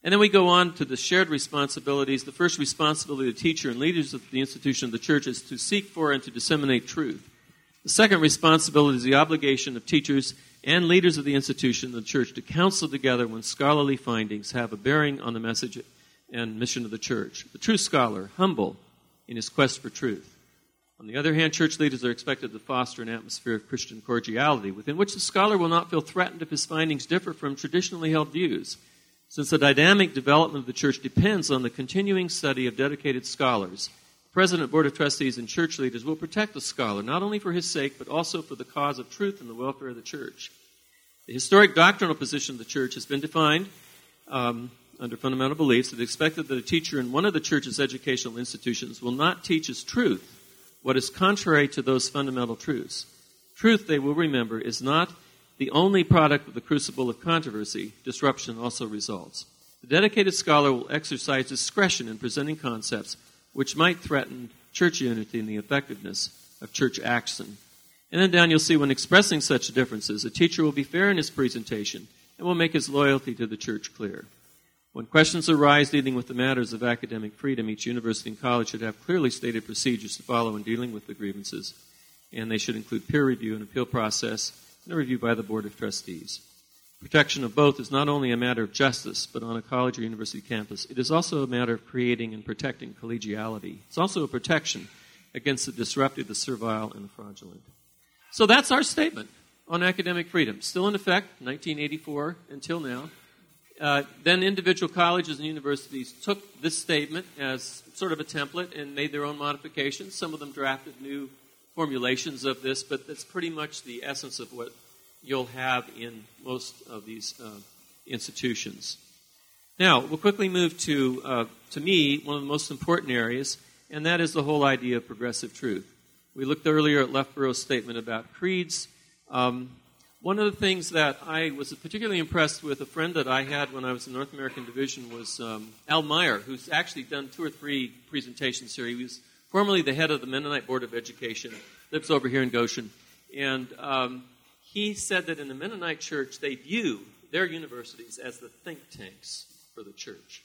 And then we go on to the shared responsibilities. The first responsibility of the teacher and leaders of the institution of the church is to seek for and to disseminate truth. The second responsibility is the obligation of teachers and leaders of the institution of the church to counsel together when scholarly findings have a bearing on the message and mission of the church. The true scholar, humble in his quest for truth. On the other hand, church leaders are expected to foster an atmosphere of Christian cordiality within which the scholar will not feel threatened if his findings differ from traditionally held views, since the dynamic development of the church depends on the continuing study of dedicated scholars. The President, Board of Trustees, and church leaders will protect the scholar, not only for his sake, but also for the cause of truth and the welfare of the church. The historic doctrinal position of the church has been defined um, under fundamental beliefs. It is expected that a teacher in one of the church's educational institutions will not teach as truth what is contrary to those fundamental truths. Truth, they will remember, is not the only product of the crucible of controversy. Disruption also results. The dedicated scholar will exercise discretion in presenting concepts which might threaten church unity and the effectiveness of church action. And then down you'll see when expressing such differences, a teacher will be fair in his presentation and will make his loyalty to the church clear. When questions arise dealing with the matters of academic freedom, each university and college should have clearly stated procedures to follow in dealing with the grievances, and they should include peer review and appeal process and a review by the Board of Trustees. Protection of both is not only a matter of justice, but on a college or university campus, it is also a matter of creating and protecting collegiality. It's also a protection against the disruptive, the servile, and the fraudulent. So that's our statement on academic freedom. Still in effect, nineteen eighty-four until now. Uh, then individual colleges and universities took this statement as sort of a template and made their own modifications. Some of them drafted new formulations of this, but that's pretty much the essence of what you'll have in most of these uh, institutions. Now, we'll quickly move to, uh, to me, one of the most important areas, and that is the whole idea of progressive truth. We looked earlier at Loughborough's statement about creeds. Um, One of the things that I was particularly impressed with, a friend that I had when I was in the North American Division, was um, Al Meyer, who's actually done two or three presentations here. He was formerly the head of the Mennonite Board of Education, lives over here in Goshen. And um, he said that in the Mennonite Church, they view their universities as the think tanks for the church.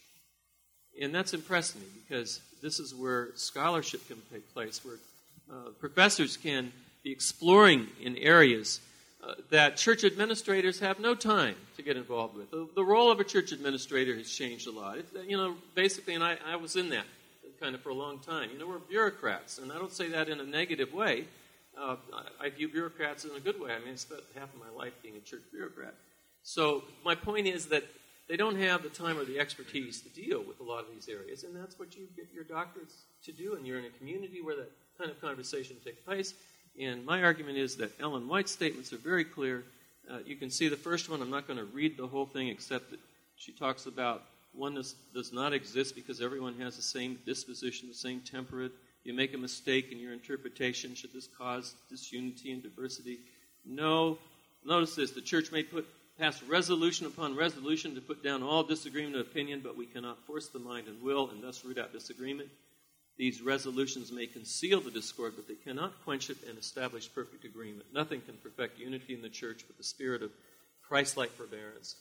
And that's impressed me, because this is where scholarship can take place, where uh, professors can be exploring in areas Uh, that church administrators have no time to get involved with. The, the role of a church administrator has changed a lot. It's, you know, basically, and I, I was in that kind of for a long time. You know, we're bureaucrats, and I don't say that in a negative way. Uh, I, I view bureaucrats in a good way. I mean, I spent half of my life being a church bureaucrat. So my point is that they don't have the time or the expertise to deal with a lot of these areas, and that's what you get your doctorates to do, and you're in a community where that kind of conversation takes place. And my argument is that Ellen White's statements are very clear. Uh, you can see the first one. I'm not going to read the whole thing, except that she talks about oneness does not exist because everyone has the same disposition, the same temperament. You make a mistake in your interpretation. Should this cause disunity and diversity? No. Notice this. The church may put pass resolution upon resolution to put down all disagreement of opinion, but we cannot force the mind and will and thus root out disagreement. These resolutions may conceal the discord, but they cannot quench it and establish perfect agreement. Nothing can perfect unity in the church but the spirit of Christ-like forbearance.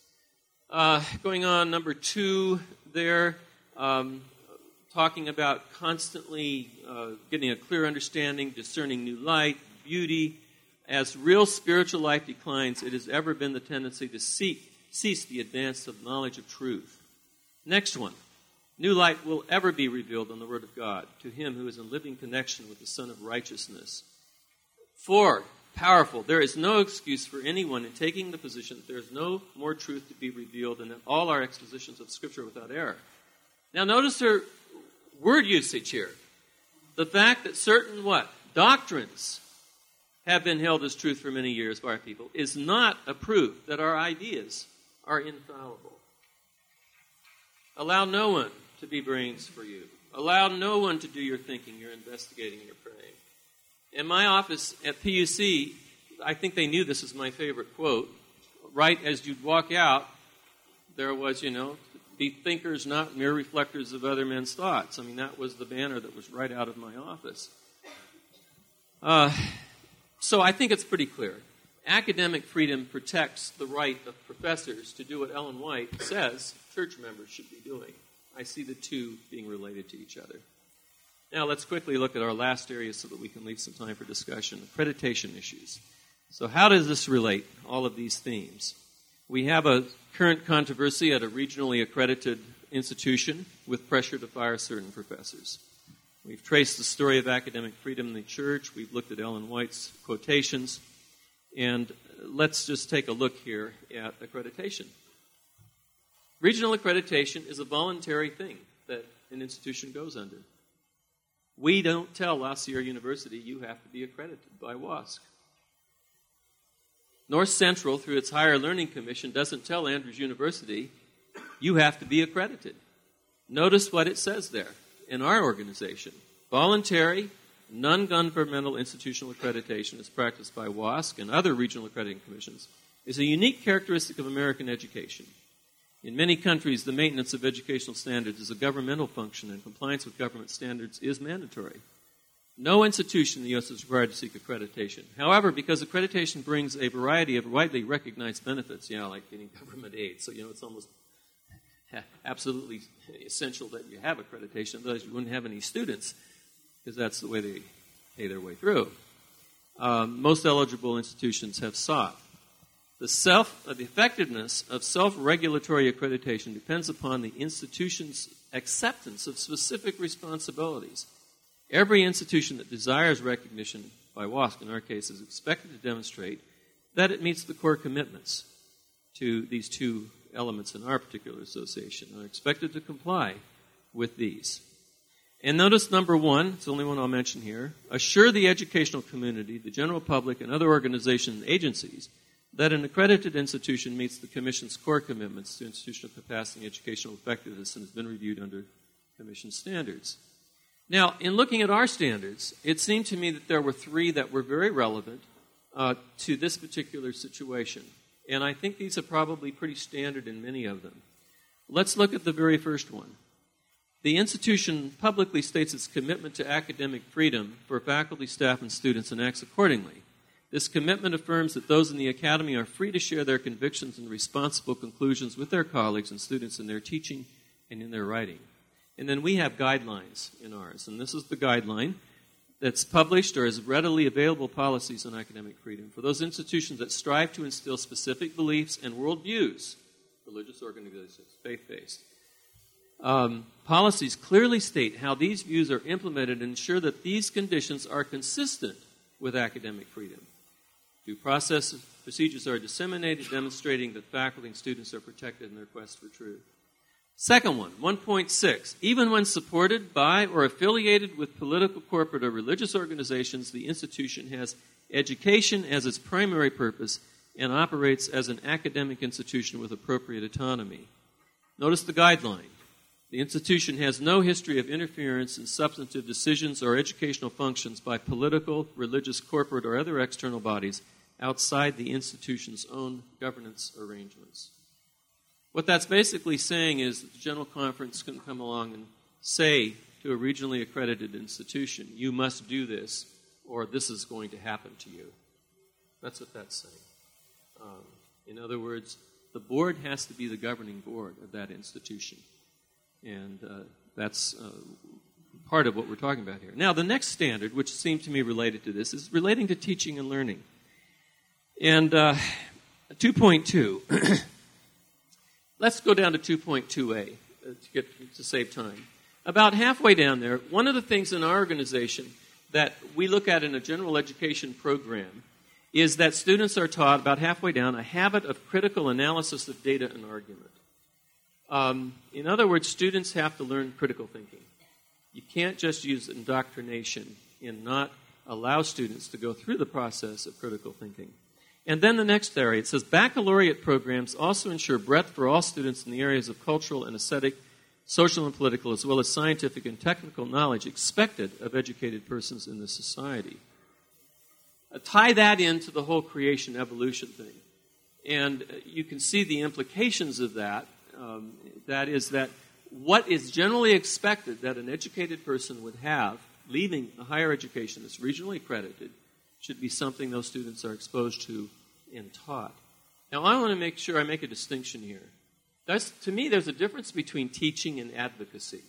Uh, going on, number two there, um, talking about constantly uh, getting a clear understanding, discerning new light, beauty. As real spiritual life declines, it has ever been the tendency to seek, cease the advance of knowledge of truth. Next one. New light will ever be revealed on the Word of God to him who is in living connection with the Son of Righteousness. Four, powerful. There is no excuse for anyone in taking the position that there is no more truth to be revealed and that all our expositions of Scripture are without error. Now notice her word usage here. The fact that certain what? Doctrines have been held as truth for many years by our people is not a proof that our ideas are infallible. Allow no one to be brains for you. Allow no one to do your thinking, your investigating, your praying. In my office at P U C, I think they knew this is my favorite quote. Right as you'd walk out, there was, you know, be thinkers, not mere reflectors of other men's thoughts. I mean, that was the banner that was right out of my office. Uh, so I think it's pretty clear. academic freedom protects the right of professors to do what Ellen White says church members should be doing. I see the two being related to each other. Now let's quickly look at our last area so that we can leave some time for discussion, accreditation issues. So how does this relate, all of these themes? We have a current controversy at a regionally accredited institution with pressure to fire certain professors. We've traced the story of academic freedom in the church. We've looked at Ellen White's quotations. And let's just take a look here at accreditation. Regional accreditation is a voluntary thing that an institution goes under. We don't tell La Sierra University you have to be accredited by W A S C. North Central, through its Higher Learning Commission, doesn't tell Andrews University you have to be accredited. Notice what it says there in our organization. Voluntary, non-governmental institutional accreditation as practiced by W A S C and other regional accrediting commissions is a unique characteristic of American education. In many countries, the maintenance of educational standards is a governmental function, and compliance with government standards is mandatory. No institution in the U S is required to seek accreditation. However, because accreditation brings a variety of widely recognized benefits, you know, like getting government aid, so you know it's almost absolutely essential that you have accreditation, otherwise you wouldn't have any students, because that's the way they pay their way through. Um, most eligible institutions have sought. The, self, uh, the effectiveness of self-regulatory accreditation depends upon the institution's acceptance of specific responsibilities. Every institution that desires recognition by W A S C, in our case, is expected to demonstrate that it meets the core commitments to these two elements in our particular association, and are expected to comply with these. And notice number one, it's the only one I'll mention here, assure the educational community, the general public, and other organizations and agencies that an accredited institution meets the Commission's core commitments to institutional capacity and educational effectiveness and has been reviewed under Commission standards. Now, in looking at our standards, it seemed to me that there were three that were very relevant uh, to this particular situation. And I think these are probably pretty standard in many of them. Let's look at the very first one. The institution publicly states its commitment to academic freedom for faculty, staff, and students and acts accordingly. This commitment affirms that those in the academy are free to share their convictions and responsible conclusions with their colleagues and students in their teaching and in their writing. And then we have guidelines in ours, and this is the guideline that's published or is readily available policies on academic freedom for those institutions that strive to instill specific beliefs and worldviews, religious organizations, faith-based. Um, policies clearly state how these views are implemented and ensure that these conditions are consistent with academic freedom. Due process procedures are disseminated, demonstrating that faculty and students are protected in their quest for truth. Second one, one point six. Even when supported by or affiliated with political, corporate, or religious organizations, the institution has education as its primary purpose and operates as an academic institution with appropriate autonomy. Notice the guideline. The institution has no history of interference in substantive decisions or educational functions by political, religious, corporate, or other external bodies outside the institution's own governance arrangements. What that's basically saying is that the General Conference can come along and say to a regionally accredited institution, you must do this, or this is going to happen to you. That's what that's saying. Um, in other words, the board has to be the governing board of that institution. And uh, that's uh, part of what we're talking about here. Now, the next standard, which seemed to me related to this, is relating to teaching and learning. And uh, two point two. Let's go down to two point two A to, get, to save time. About halfway down there, one of the things in our organization that we look at in a general education program is that students are taught, about halfway down, a habit of critical analysis of data and argument. Um, in other words, students have to learn critical thinking. You can't just use indoctrination and not allow students to go through the process of critical thinking. And then the next area, it says, baccalaureate programs also ensure breadth for all students in the areas of cultural and aesthetic, social and political, as well as scientific and technical knowledge expected of educated persons in this society. Uh, tie that into the whole creation evolution thing. And uh, you can see the implications of that. Um, that is that what is generally expected that an educated person would have leaving a higher education that's regionally accredited should be something those students are exposed to and taught. Now, I want to make sure I make a distinction here. That's, to me, there's a difference between teaching and advocacy.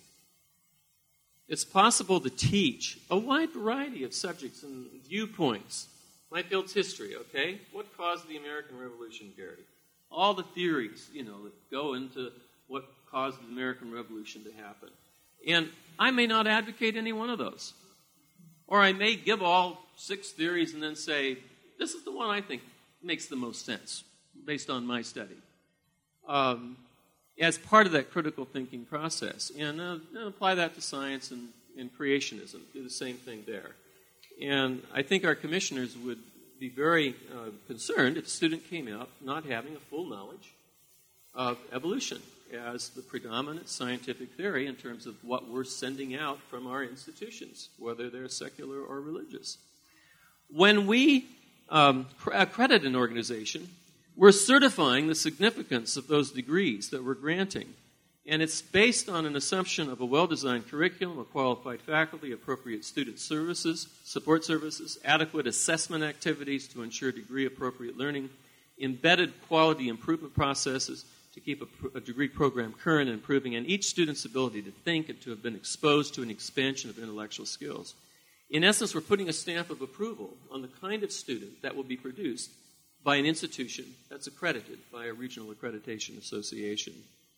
It's possible to teach a wide variety of subjects and viewpoints. My field's history, okay? What caused the American Revolution, Gary? All the theories, you know, that go into what caused the American Revolution to happen. And I may not advocate any one of those. Or I may give all six theories and then say, this is the one I think makes the most sense, based on my study. Um, as part of that critical thinking process. And, uh, and apply that to science and, and creationism. Do the same thing there. And I think our commissioners would be very uh, concerned if a student came out not having a full knowledge of evolution as the predominant scientific theory in terms of what we're sending out from our institutions, whether they're secular or religious. When we um, accredit an organization, we're certifying the significance of those degrees that we're granting. And it's based on an assumption of a well-designed curriculum, a qualified faculty, appropriate student services, support services, adequate assessment activities to ensure degree-appropriate learning, embedded quality improvement processes to keep a, a degree program current and improving, and each student's ability to think and to have been exposed to an expansion of intellectual skills. In essence, we're putting a stamp of approval on the kind of student that will be produced by an institution that's accredited by a regional accreditation association.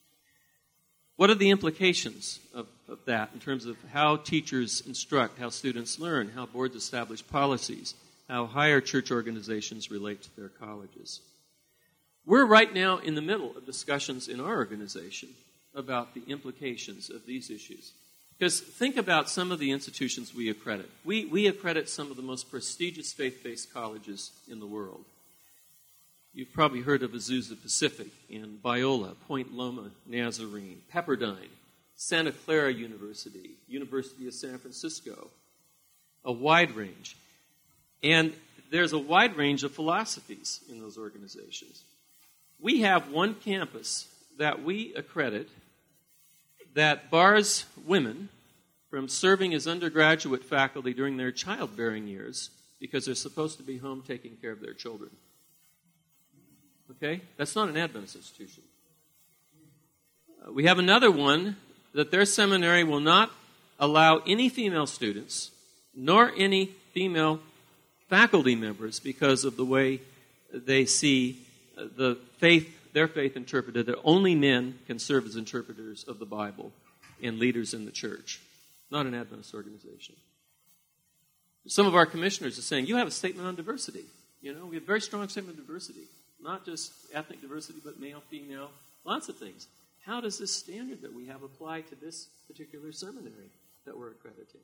What are the implications of, of that in terms of how teachers instruct, how students learn, how boards establish policies, how higher church organizations relate to their colleges? We're right now in the middle of discussions in our organization about the implications of these issues. Because think about some of the institutions we accredit. We, we accredit some of the most prestigious faith-based colleges in the world. You've probably heard of Azusa Pacific and Biola, Point Loma Nazarene, Pepperdine, Santa Clara University, University of San Francisco, a wide range. And there's a wide range of philosophies in those organizations. We have one campus that we accredit that bars women from serving as undergraduate faculty during their childbearing years because they're supposed to be home taking care of their children. Okay? That's not an Adventist institution. Uh, we have another one that their seminary will not allow any female students nor any female faculty members because of the way they see uh, the faith, their faith interpreted, that only men can serve as interpreters of the Bible and leaders in the church. Not an Adventist organization. Some of our commissioners are saying, you have a statement on diversity. You know, we have a very strong statement of diversity. Not just ethnic diversity, but male, female, lots of things. How does this standard that we have apply to this particular seminary that we're accrediting?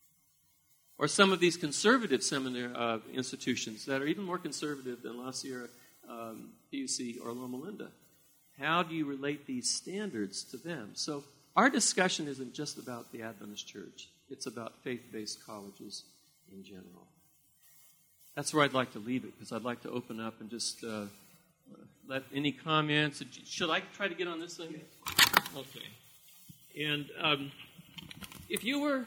Or some of these conservative seminary uh, institutions that are even more conservative than La Sierra, um, P U C, or Loma Linda. How do you relate these standards to them? So our discussion isn't just about the Adventist Church. It's about faith-based colleges in general. That's where I'd like to leave it, because I'd like to open up and just uh, let any comments. Should I try to get on this thing? Okay. And um, if you were,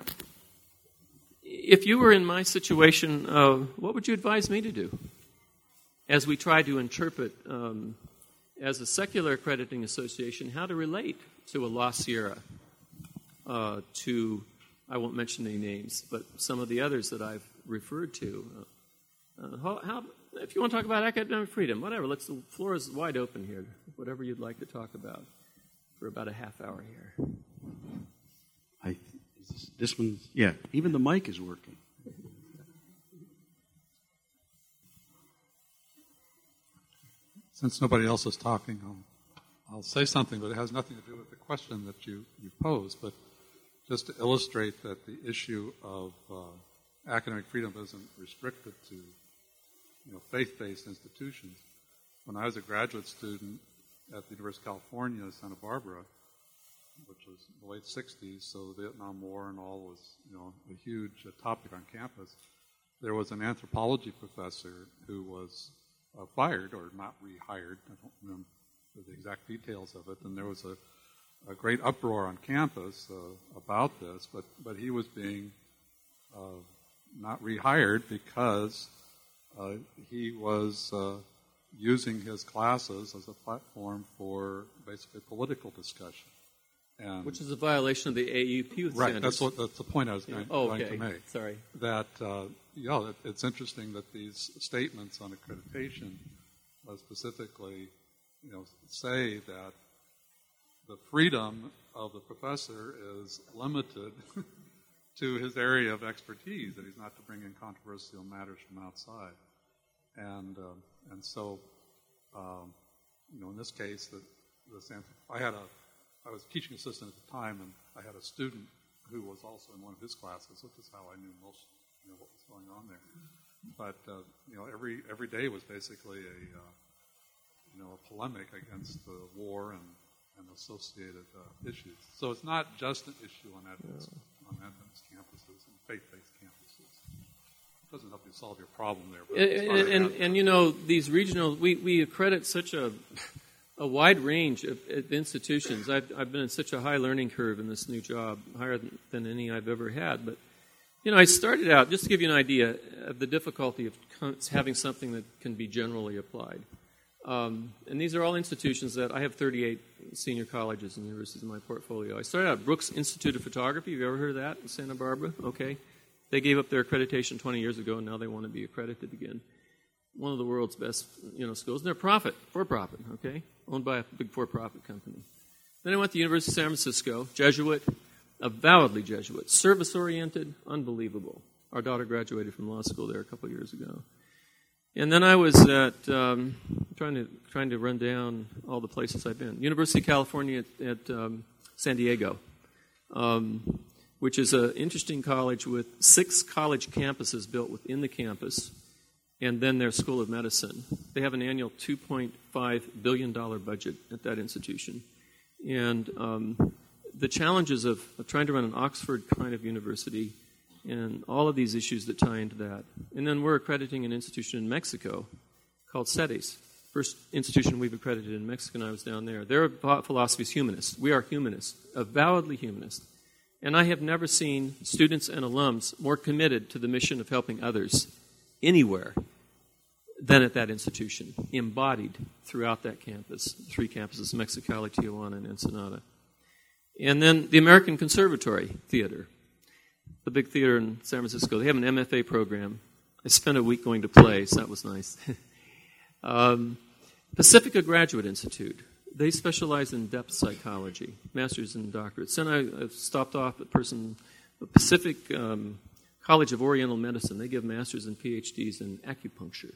if you were in my situation, uh, what would you advise me to do as we try to interpret, um, as a secular accrediting association, how to relate to a La Sierra, uh, to, I won't mention any names, but some of the others that I've referred to. Uh, uh, how, how, if you want to talk about academic freedom, whatever, let's, the floor is wide open here. Whatever you'd like to talk about for about a half hour here. I, is this, this one, yeah, even the mic is working. Since nobody else is talking, I'll, I'll say something, but it has nothing to do with the question that you, you posed. But just to illustrate that the issue of uh, academic freedom isn't restricted to, you know, faith-based institutions. When I was a graduate student at the University of California, Santa Barbara, which was in the late sixties, so the Vietnam War and all was, you know, a huge uh, topic on campus, there was an anthropology professor who was Uh, fired or not rehired. I don't remember the exact details of it. And there was a, a great uproar on campus uh, about this, but, but he was being uh, not rehired because uh, he was uh, using his classes as a platform for basically political discussion. And Which is a violation of the A U P right, standards. that's what that's the point I was going, oh, going okay. to make. Sorry. That uh, yeah, it, it's interesting that these statements on accreditation uh, specifically, you know, say that the freedom of the professor is limited to his area of expertise, that he's not to bring in controversial matters from outside. And um, and so, um, you know, in this case, the, the I had a, I was a teaching assistant at the time, and I had a student who was also in one of his classes, which is how I knew most, you know, what was going on there. But uh, you know, every every day was basically a, uh, you know, a polemic against the war and and associated uh, issues. So it's not just an issue on Adventist, yeah. on Adventist campuses and faith-based campuses. It doesn't help you solve your problem there. But and, and, and, and, you know, these regional, we, we accredit such a a wide range of, of institutions. I've, I've been in such a high learning curve in this new job, higher than, than any I've ever had. But, you know, I started out, just to give you an idea of the difficulty of having something that can be generally applied. Um, and these are all institutions that I have thirty-eight senior colleges and universities in my portfolio. I started out at Brooks Institute of Photography. Have you ever heard of that in Santa Barbara? Okay. They gave up their accreditation twenty years ago, and now they want to be accredited again. One of the world's best, you know, schools. And they're profit, for-profit, okay, owned by a big for-profit company. Then I went to the University of San Francisco, Jesuit, avowedly Jesuit, service-oriented, unbelievable. Our daughter graduated from law school there a couple of years ago. And then I was at, um, trying to trying to run down all the places I've been. University of California at, at um, San Diego, um, which is an interesting college with six college campuses built within the campus, and then their School of Medicine. They have an annual two point five billion dollars budget at that institution. And um, the challenges of, of trying to run an Oxford kind of university and all of these issues that tie into that. And then we're accrediting an institution in Mexico called CETES. First institution we've accredited in Mexico, and I was down there. Their philosophy is humanist. We are humanists, avowedly humanist. And I have never seen students and alums more committed to the mission of helping others anywhere than at that institution, embodied throughout that campus, three campuses, Mexicali, Tijuana, and Ensenada. And then the American Conservatory Theater, the big theater in San Francisco. They have an M F A program. I spent a week going to plays. That was nice. um, Pacifica Graduate Institute. They specialize in depth psychology, masters and doctorates. Then I, I stopped off at person, Pacific um, College of Oriental Medicine. They give masters and P H Ds in acupuncture.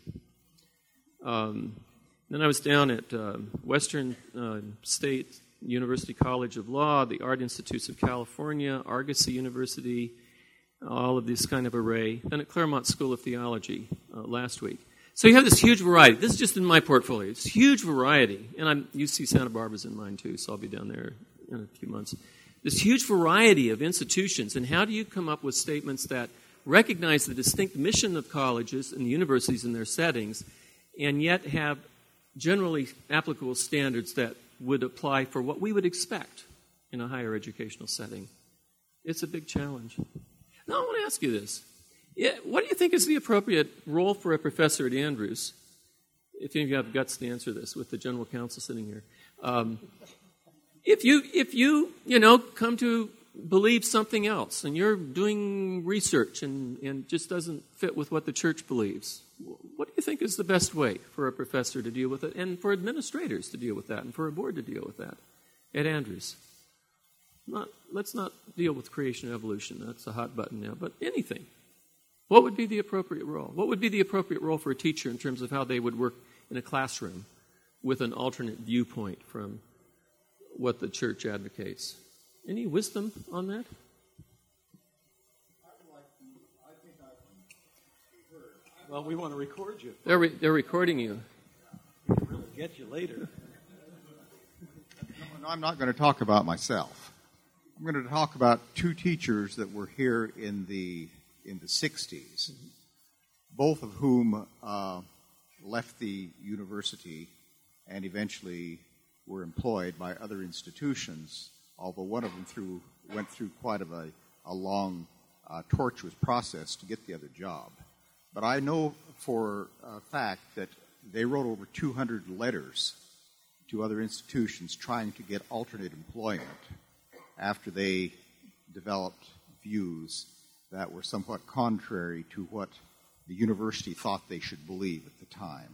Um, then I was down at uh, Western uh, State University College of Law, the Art Institutes of California, Argosy University, all of this kind of array. Then at Claremont School of Theology uh, last week. So you have this huge variety. This is just in my portfolio. It's huge variety. And I'm, U C Santa Barbara's in mine too, so I'll be down there in a few months. This huge variety of institutions. And how do you come up with statements that recognize the distinct mission of colleges and universities in their settings, and yet have generally applicable standards that would apply for what we would expect in a higher educational setting? It's a big challenge. Now, I want to ask you this. Yeah, what do you think is the appropriate role for a professor at Andrews? If any of you have guts to answer this with the general counsel sitting here. Um, if you, if you, you know, come to believe something else and you're doing research and, and just doesn't fit with what the church believes, what do you think is the best way for a professor to deal with it and for administrators to deal with that and for a board to deal with that at Andrews? Not, let's not deal with creation and evolution. That's a hot button now. But anything. What would be the appropriate role? What would be the appropriate role for a teacher in terms of how they would work in a classroom with an alternate viewpoint from what the church advocates? Any wisdom on that? Well, we want to record you. They're, re- they're recording you. We can really get you later. No, I'm not going to talk about myself. I'm going to talk about two teachers that were here in the in the sixties, both of whom uh, left the university and eventually were employed by other institutions, although one of them through, went through quite of a, a long, uh, tortuous process to get the other job. But I know for a fact that they wrote over two hundred letters to other institutions trying to get alternate employment after they developed views that were somewhat contrary to what the university thought they should believe at the time,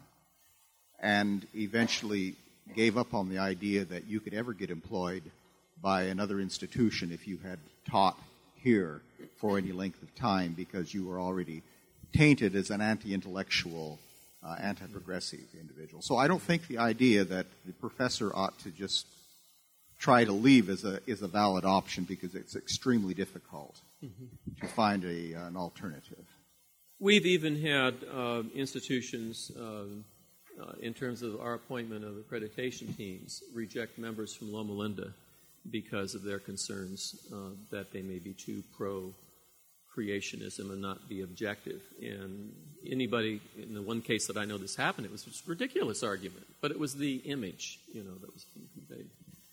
and eventually gave up on the idea that you could ever get employed by another institution if you had taught here for any length of time, because you were already tainted as an anti-intellectual, uh, anti-progressive individual. So I don't think the idea that the professor ought to just try to leave is a is a valid option, because it's extremely difficult mm-hmm. to find a an alternative. We've even had uh, institutions, uh, uh, in terms of our appointment of accreditation teams, reject members from Loma Linda because of their concerns uh, that they may be too pro-creationism and not be objective. And anybody, in the one case that I know this happened, it was just a ridiculous argument, but it was the image, you know, that was being conveyed.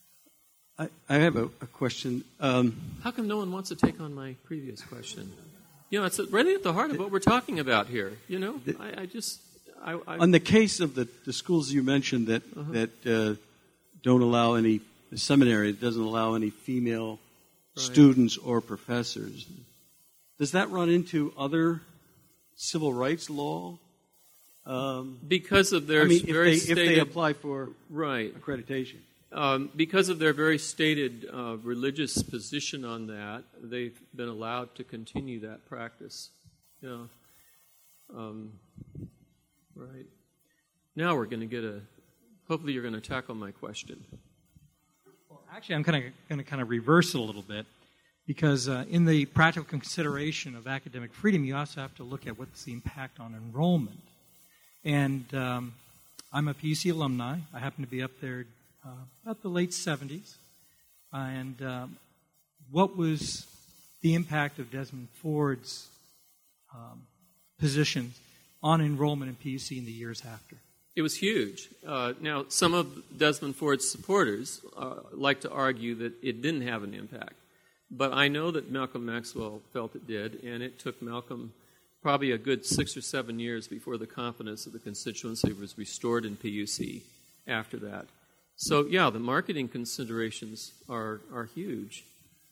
I, I have a, a question. Um, How come no one wants to take on my previous question? You know, it's really at the heart of what we're talking about here. You know, the, I, I just... I, I, on the case of the, the schools you mentioned that, uh-huh. that uh, don't allow any, the seminary doesn't allow any female right. students or professors, does that run into other civil rights law? Um, because of their I mean, very if they, stated... if they apply for right. accreditation. Um, because of their very stated uh, religious position on that, they've been allowed to continue that practice. Yeah. Um, right. Now we're going to get a... Hopefully you're going to tackle my question. Well, actually, I'm kind of going to kind of reverse it a little bit, because uh, in the practical consideration of academic freedom, you also have to look at what's the impact on enrollment. And um, I'm a P U C alumni. I happen to be up there Uh, about the late seventies, and um, what was the impact of Desmond Ford's um, position on enrollment in P U C in the years after? It was huge. Uh, now, some of Desmond Ford's supporters uh, like to argue that it didn't have an impact, but I know that Malcolm Maxwell felt it did, and it took Malcolm probably a good six or seven years before the confidence of the constituency was restored in P U C after that. So, yeah, the marketing considerations are, are huge.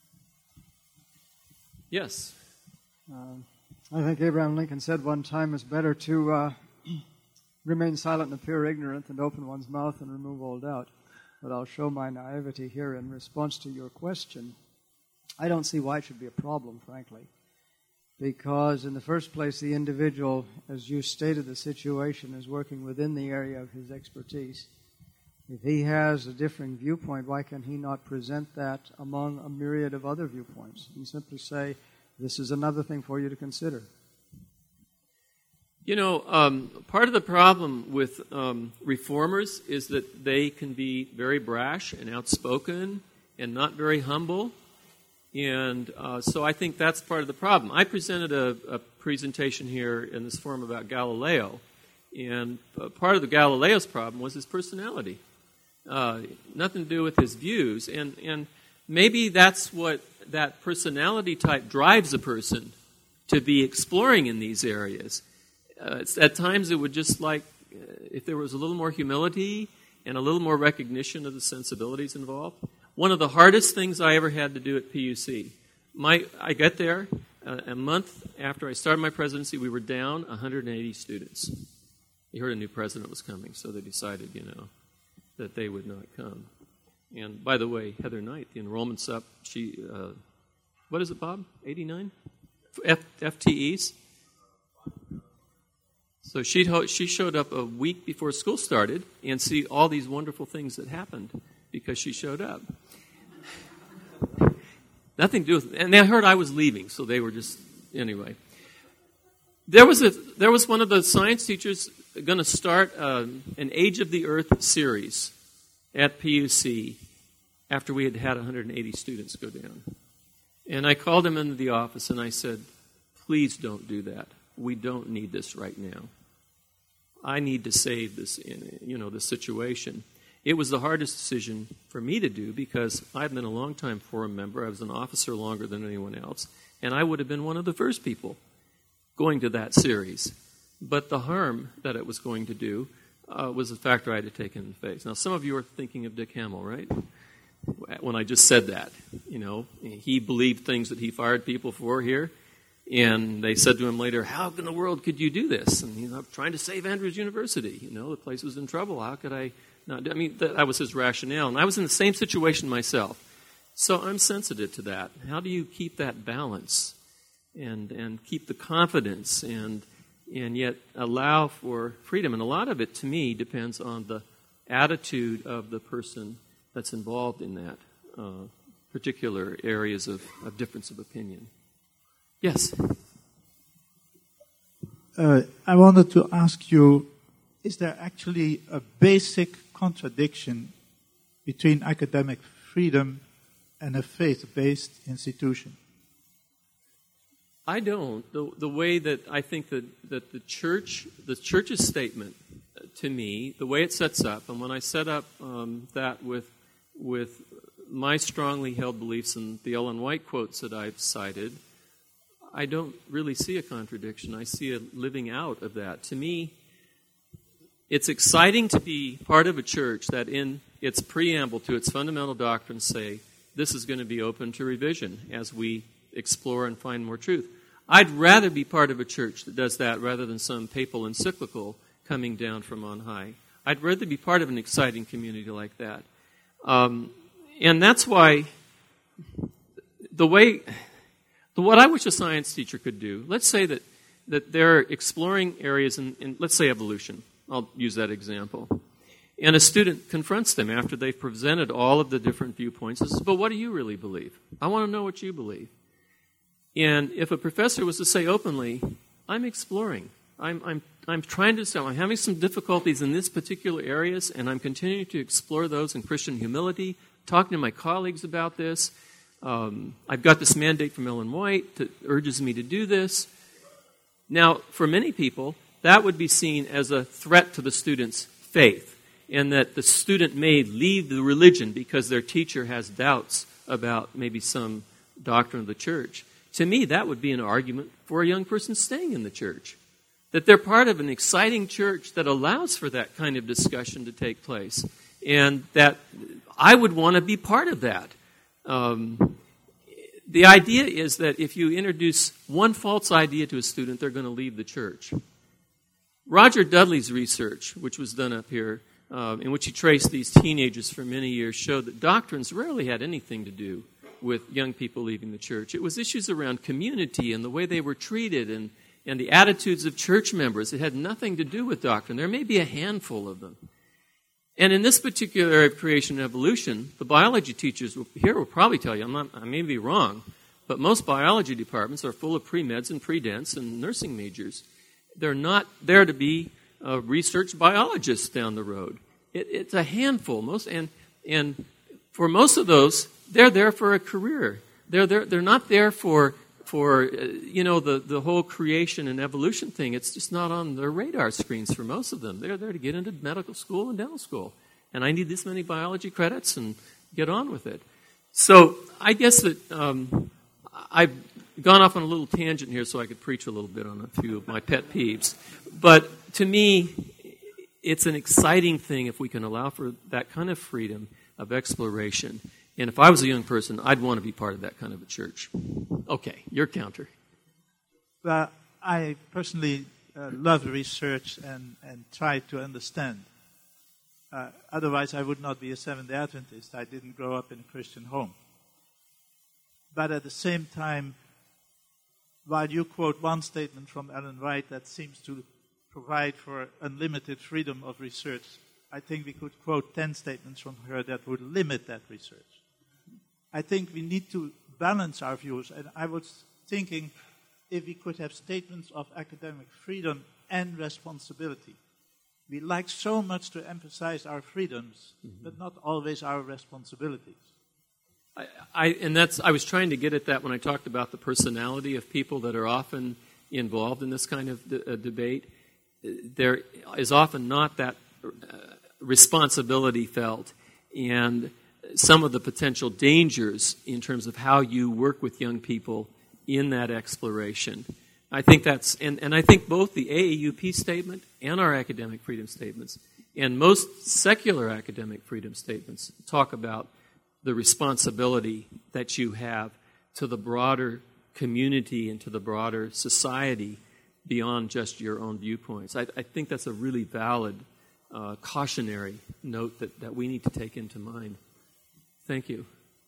Yes? Um, I think Abraham Lincoln said one time it's better to uh, remain silent and appear ignorant than open one's mouth and remove all doubt. But I'll show my naivety here in response to your question. I don't see why it should be a problem, frankly. Because, in the first place, the individual, as you stated the situation, is working within the area of his expertise. If he has a differing viewpoint, why can he not present that among a myriad of other viewpoints and simply say, this is another thing for you to consider? You know, um, part of the problem with um, reformers is that they can be very brash and outspoken and not very humble. And uh, so I think that's part of the problem. I presented a, a presentation here in this forum about Galileo, and uh, part of the Galileo's problem was his personality. Uh, nothing to do with his views, and and maybe that's what that personality type drives a person to be exploring in these areas. Uh, it's, at times it would just like, uh, if there was a little more humility and a little more recognition of the sensibilities involved. One of the hardest things I ever had to do at P U C, my I got there, uh, a month after I started my presidency, we were down one hundred eighty students. They heard a new president was coming, so they decided, you know, that they would not come. And by the way, Heather Knight, the enrollment's up. She, uh, what is it, Bob? eighty-nine F- F T Es. So she ho- she showed up a week before school started and see all these wonderful things that happened because she showed up. Nothing to do with, and they heard I was leaving, so they were just anyway. There was a there was one of the science teachers going to start uh, an Age of the Earth series at P U C after we had had one hundred eighty students go down. And I called him into the office and I said, please don't do that. We don't need this right now. I need to save this, you know, the situation. It was the hardest decision for me to do because I've been a long-time forum member. I was an officer longer than anyone else, and I would have been one of the first people going to that series. But the harm that it was going to do uh, was a factor I had to take into face. Now, some of you are thinking of Dick Hamill, right? When I just said that, you know, he believed things that he fired people for here, and they said to him later, how in the world could you do this? And, you know, I'm trying to save Andrews University. You know, the place was in trouble. How could I not do I mean, that, that was his rationale. And I was in the same situation myself. So I'm sensitive to that. How do you keep that balance and and keep the confidence and and yet allow for freedom? And a lot of it, to me, depends on the attitude of the person that's involved in that uh, particular areas of, of difference of opinion. Yes? Uh, I wanted to ask you, is there actually a basic contradiction between academic freedom and a faith-based institution? I don't. The, the way that I think that, that the church, the church's statement to me, the way it sets up, and when I set up um, that with with my strongly held beliefs and the Ellen White quotes that I've cited, I don't really see a contradiction. I see a living out of that. To me, it's exciting to be part of a church that in its preamble to its fundamental doctrines say, this is going to be open to revision as we explore and find more truth. I'd rather be part of a church that does that rather than some papal encyclical coming down from on high. I'd rather be part of an exciting community like that. Um, and that's why the way, the, what I wish a science teacher could do, let's say that, that they're exploring areas in, in, let's say, evolution. I'll use that example. And a student confronts them after they've presented all of the different viewpoints and says, but what do you really believe? I want to know what you believe. And if a professor was to say openly, I'm exploring, I'm, I'm, I'm trying to understand, I'm having some difficulties in this particular areas, and I'm continuing to explore those in Christian humility, talking to my colleagues about this. Um, I've got this mandate from Ellen White that urges me to do this. Now, for many people, that would be seen as a threat to the student's faith, and that the student may leave the religion because their teacher has doubts about maybe some doctrine of the church. To me, that would be an argument for a young person staying in the church, that they're part of an exciting church that allows for that kind of discussion to take place, and that I would want to be part of that. Um, the idea is that if you introduce one false idea to a student, they're going to leave the church. Roger Dudley's research, which was done up here, uh, in which he traced these teenagers for many years, showed that doctrines rarely had anything to do with young people leaving the church. It was issues around community and the way they were treated and, and the attitudes of church members. It had nothing to do with doctrine. There may be a handful of them. And in this particular area of creation and evolution, the biology teachers here will probably tell you, I'm not, I may be wrong, but most biology departments are full of pre-meds and pre-dents and nursing majors. They're not there to be uh, research biologists down the road. It, it's a handful, most, and and for most of those, they're there for a career. They're there, they're not there for for uh, you know the the whole creation and evolution thing. It's just not on their radar screens for most of them. They're there to get into medical school and dental school, and I need this many biology credits and get on with it. So I guess that um, I've gone off on a little tangent here so I could preach a little bit on a few of my pet peeves. But to me, it's an exciting thing if we can allow for that kind of freedom of exploration. And if I was a young person, I'd want to be part of that kind of a church. Okay, your counter. Well, I personally uh, love research and, and try to understand. Uh, otherwise, I would not be a Seventh-day Adventist. I didn't grow up in a Christian home. But at the same time, while you quote one statement from Ellen White that seems to provide for unlimited freedom of research, I think we could quote ten statements from her that would limit that research. I think we need to balance our views, and I was thinking if we could have statements of academic freedom and responsibility. We like so much to emphasize our freedoms, mm-hmm. but not always our responsibilities. I, I, and that's, I was trying to get at that when I talked about the personality of people that are often involved in this kind of de- uh, debate. There is often not that uh, responsibility felt, and some of the potential dangers in terms of how you work with young people in that exploration. I think that's, and, and I think both the A A U P statement and our academic freedom statements And most secular academic freedom statements talk about the responsibility that you have to the broader community and to the broader society beyond just your own viewpoints. I, I think that's a really valid uh, cautionary note that, that we need to take into mind. Thank you.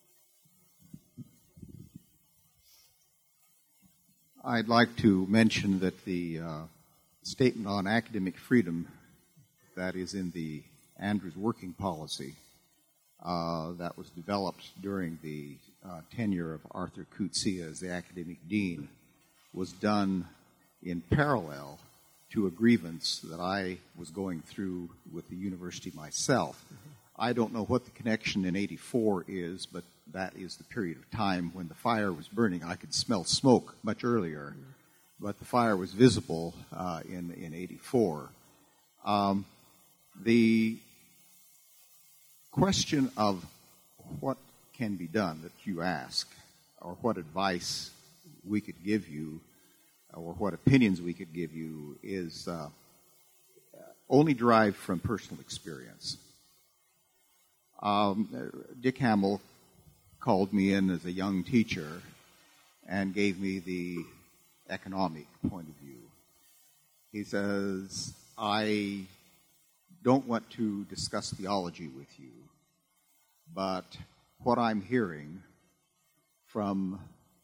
I'd like to mention that the uh, statement on academic freedom that is in the Andrews Working Policy uh, that was developed during the uh, tenure of Arthur Coetzee as the academic dean was done in parallel to a grievance that I was going through with the university myself. Mm-hmm. I don't know what the connection in eighty-four is, but that is the period of time when the fire was burning. I could smell smoke much earlier, mm-hmm. but the fire was visible uh, in, in eighty-four. Um, the question of what can be done that you ask, or what advice we could give you, or what opinions we could give you, is uh, only derived from personal experience. Um, Dick Hamill called me in as a young teacher and gave me the economic point of view. He says, I don't want to discuss theology with you, but what I'm hearing from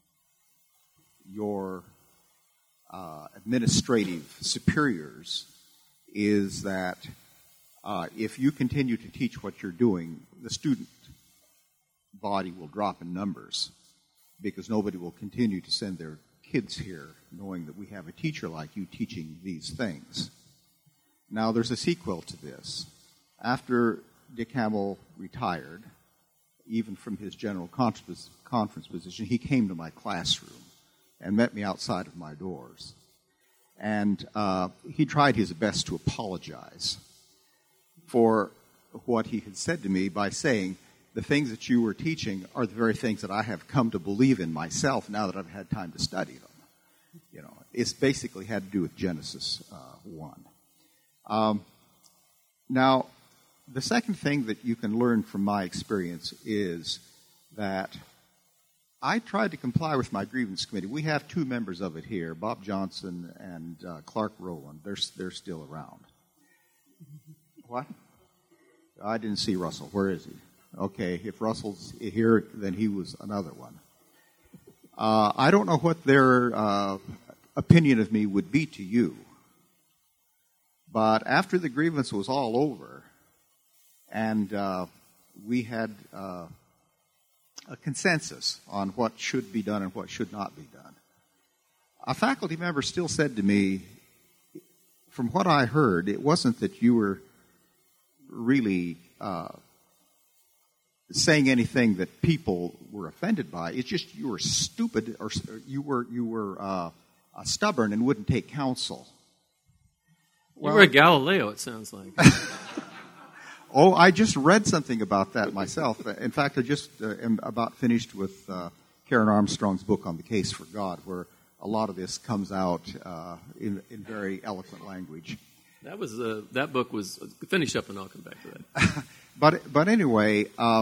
your uh, administrative superiors is that uh, if you continue to teach what you're doing, the student body will drop in numbers because nobody will continue to send their kids here knowing that we have a teacher like you teaching these things. Now, there's a sequel to this. After Dick Hamill retired, even from his general conference, conference position, he came to my classroom and met me outside of my doors. And uh, he tried his best to apologize for what he had said to me by saying, the things that you were teaching are the very things that I have come to believe in myself now that I've had time to study them. You know, it's basically had to do with Genesis uh, one. Um, now, the second thing that you can learn from my experience is that I tried to comply with my grievance committee. We have two members of it here, Bob Johnson and uh, Clark Rowland. They're, they're still around. What? I didn't see Russell. Where is he? Okay, if Russell's here, then he was another one. Uh, I don't know what their uh, opinion of me would be to you, but after the grievance was all over, and uh, we had uh, a consensus on what should be done and what should not be done, a faculty member still said to me, from what I heard, it wasn't that you were really uh, saying anything that people were offended by. It's just you were stupid, or you were you were uh, uh, stubborn and wouldn't take counsel. Well, you were a Galileo, it sounds like. Oh, I just read something about that myself. In fact, I just uh, am about finished with uh, Karen Armstrong's book on the case for God, where a lot of this comes out uh, in, in very eloquent language. That was uh, that book was finish up, and I'll come back to that. but but anyway, uh,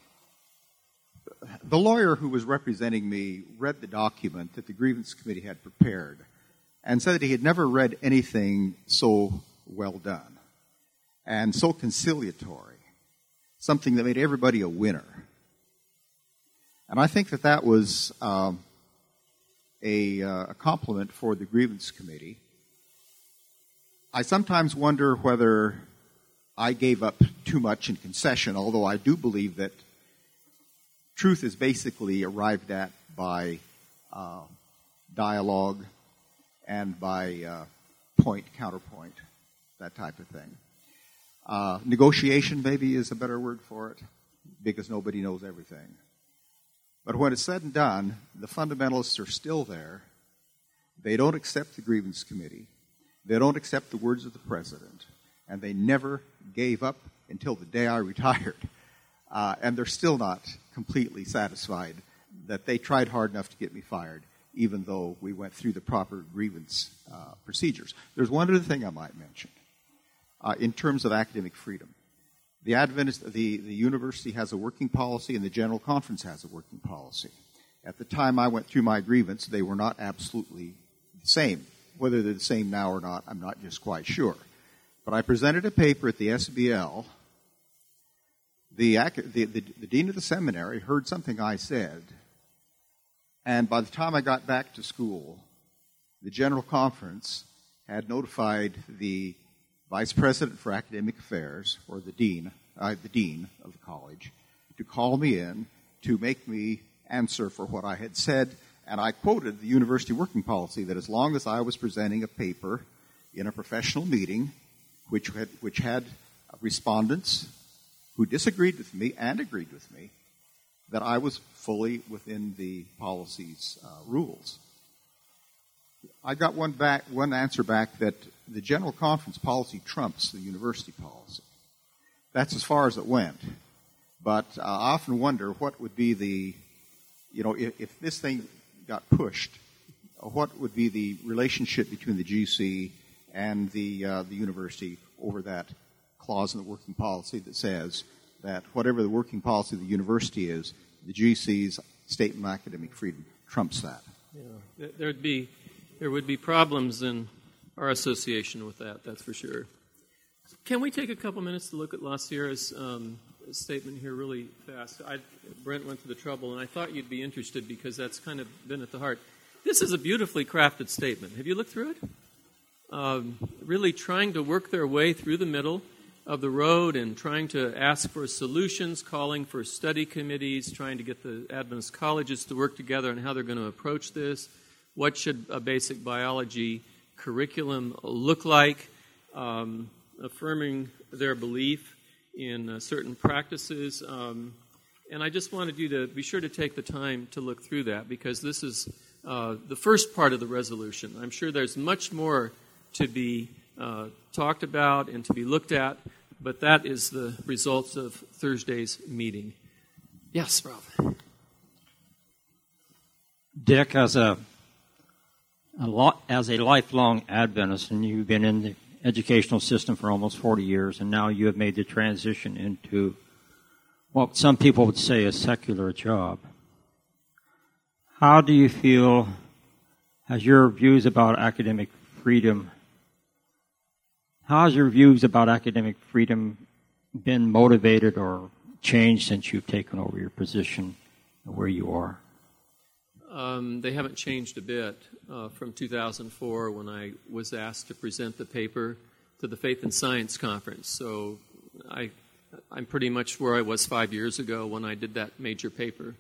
the lawyer who was representing me read the document that the grievance committee had prepared, and said that he had never read anything so well done and so conciliatory, something that made everybody a winner. And I think that that was um, a, uh, a compliment for the grievance committee. I sometimes wonder whether I gave up too much in concession, although I do believe that truth is basically arrived at by uh, dialogue and by uh, point, counterpoint, that type of thing. Uh, negotiation maybe is a better word for it, because nobody knows everything. But when it's said and done, the fundamentalists are still there. They don't accept the grievance committee. They don't accept the words of the president. And they never gave up until the day I retired. Uh, and they're still not completely satisfied that they tried hard enough to get me fired, even though we went through the proper grievance uh, procedures. There's one other thing I might mention. uh, in terms of academic freedom. The Adventist, the, the university has a working policy, and the General Conference has a working policy. At the time I went through my grievance, they were not absolutely the same. Whether they're the same now or not, I'm not just quite sure. But I presented a paper at the S B L. The, the, the, the dean of the seminary heard something I said, and by the time I got back to school, the General Conference had notified the Vice President for Academic Affairs, or the dean, uh, the dean of the college, to call me in to make me answer for what I had said, and I quoted the university working policy that as long as I was presenting a paper in a professional meeting, which had, which had respondents who disagreed with me and agreed with me, that I was fully within the policy's uh, rules. I got one back, one answer back that the General Conference policy trumps the university policy. That's as far as it went. But uh, I often wonder what would be the, you know, if, if this thing got pushed, uh, what would be the relationship between the G C and the uh, the university over that clause in the working policy that says that whatever the working policy of the university is, the G C's statement of academic freedom trumps that. Yeah, there'd be there would be problems in our association with that. That's for sure. Can we take a couple minutes to look at La Sierra's um, statement here really fast? I, Brent went to the trouble, and I thought you'd be interested because that's kind of been at the heart. This is a beautifully crafted statement. Have you looked through it? Um, really trying to work their way through the middle of the road and trying to ask for solutions, calling for study committees, trying to get the Adventist colleges to work together on how they're going to approach this. What should a basic biology curriculum look like? Um, affirming their belief in uh, certain practices. Um, and I just wanted you to be sure to take the time to look through that because this is uh, the first part of the resolution. I'm sure there's much more to be uh, talked about and to be looked at, but that is the results of Thursday's meeting. Yes, Rob. Dick, as a, a lot, as a lifelong Adventist, and you've been in the educational system for almost forty years, and now you have made the transition into what some people would say a secular job. How do you feel, has your views about academic freedom, how has your views about academic freedom been motivated or changed since you've taken over your position where you are? Um, they haven't changed a bit uh, from two thousand four when I was asked to present the paper to the Faith and Science Conference. So I, I'm pretty much where I was five years ago when I did that major paper.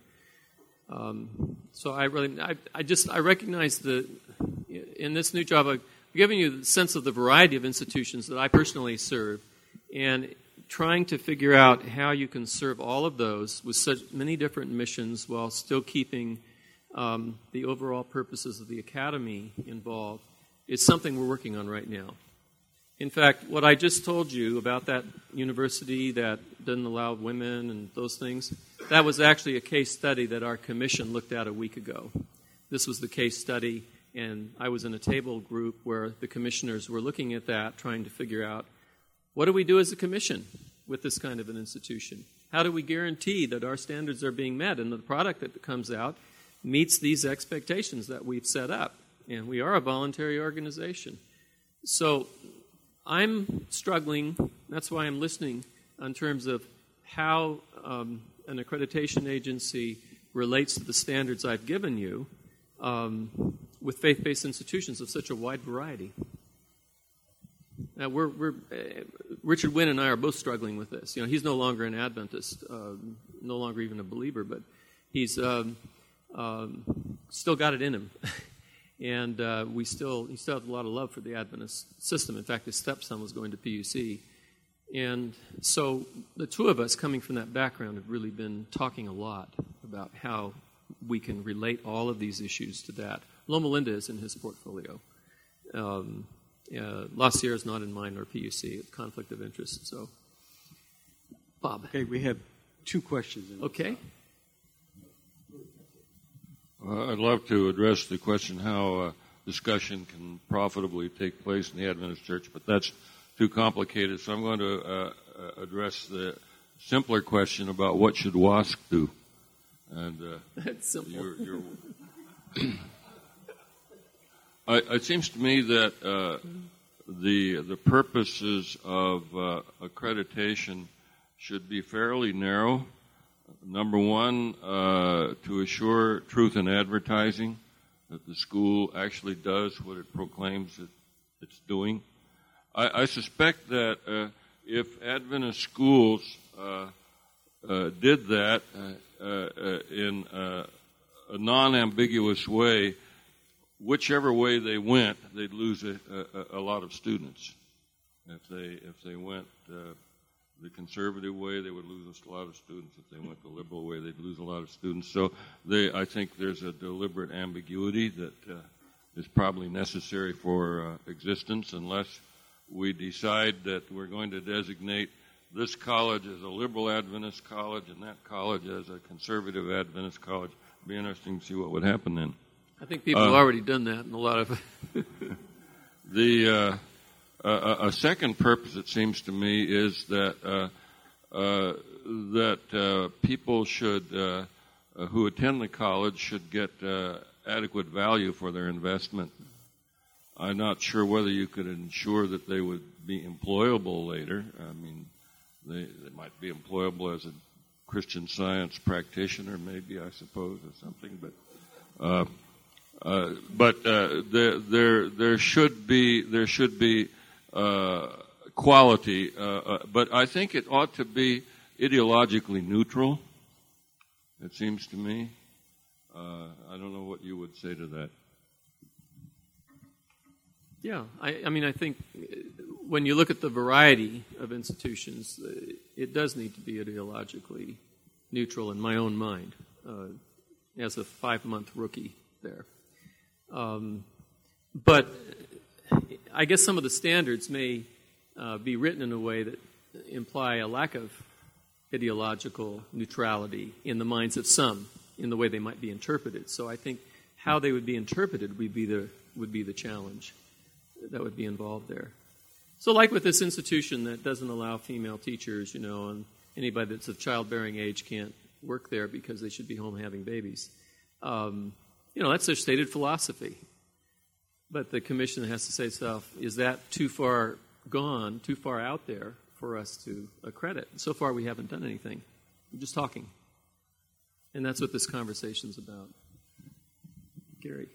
Um, so I really, I, I just, I recognize that in this new job, I've given you the sense of the variety of institutions that I personally serve, and trying to figure out how you can serve all of those with such many different missions while still keeping Um, the overall purposes of the academy involved is something we're working on right now. In fact, what I just told you about that university that doesn't allow women and those things, that was actually a case study that our commission looked at a week ago. This was the case study, and I was in a table group where the commissioners were looking at that, trying to figure out, what do we do as a commission with this kind of an institution? How do we guarantee that our standards are being met and the product that comes out meets these expectations that we've set up? And we are a voluntary organization. So I'm struggling, that's why I'm listening, in terms of how um, an accreditation agency relates to the standards I've given you um, with faith-based institutions of such a wide variety. Now, we're, we're, uh, Richard Wynn and I are both struggling with this. You know, he's no longer an Adventist, uh, no longer even a believer, but he's um, um, still got it in him. And uh, we still, he still has a lot of love for the Adventist system. In fact, his stepson was going to P U C. And so the two of us coming from that background have really been talking a lot about how we can relate all of these issues to that. Loma Linda is in his portfolio. Um, uh, La Sierra is not in mine or P U C, conflict of interest. So, Bob. Okay, we have two questions. In okay. Uh, I'd love to address the question how uh, discussion can profitably take place in the Adventist Church, but that's too complicated, so I'm going to uh, address the simpler question about what should WASC do. And uh, That's simple. You're, you're I, it seems to me that uh, the the purposes of uh, accreditation should be fairly narrow. Number one, uh, to assure truth in advertising, that the school actually does what it proclaims it, it's doing. I, I suspect that uh, if Adventist schools uh, uh, did that uh, uh, in uh, a non-ambiguous way, whichever way they went, they'd lose a, a, a lot of students. If they if they went uh, the conservative way, they would lose a lot of students. If they went the liberal way, they'd lose a lot of students. So they, I think there's a deliberate ambiguity that uh, is probably necessary for uh, existence unless we decide that we're going to designate this college as a liberal Adventist college and that college as a conservative Adventist college. It'd be interesting to see what would happen then. I think people uh, have already done that in a lot of... the... Uh, Uh, a second purpose, it seems to me, is that uh, uh, that uh, people should, uh, uh, who attend the college, should get uh, adequate value for their investment. I'm not sure whether you could ensure that they would be employable later. I mean, they, they might be employable as a Christian Science practitioner, maybe, I suppose, or something. But uh, uh, but uh, there there there should be there should be Uh, quality, uh, uh, but I think it ought to be ideologically neutral, it seems to me. Uh, I don't know what you would say to that. Yeah, I, I mean, I think when you look at the variety of institutions, it does need to be ideologically neutral in my own mind, uh, as a five-month rookie there. Um, but I guess some of the standards may uh, be written in a way that imply a lack of ideological neutrality in the minds of some, in the way they might be interpreted. So I think how they would be interpreted would be the would be the challenge that would be involved there. So like with this institution that doesn't allow female teachers, you know, and anybody that's of childbearing age can't work there because they should be home having babies. Um, you know, that's their stated philosophy. But the commission has to say itself, is that too far gone, too far out there for us to accredit? And so far we haven't done anything. We're just talking. And that's what this conversation's about. Gary.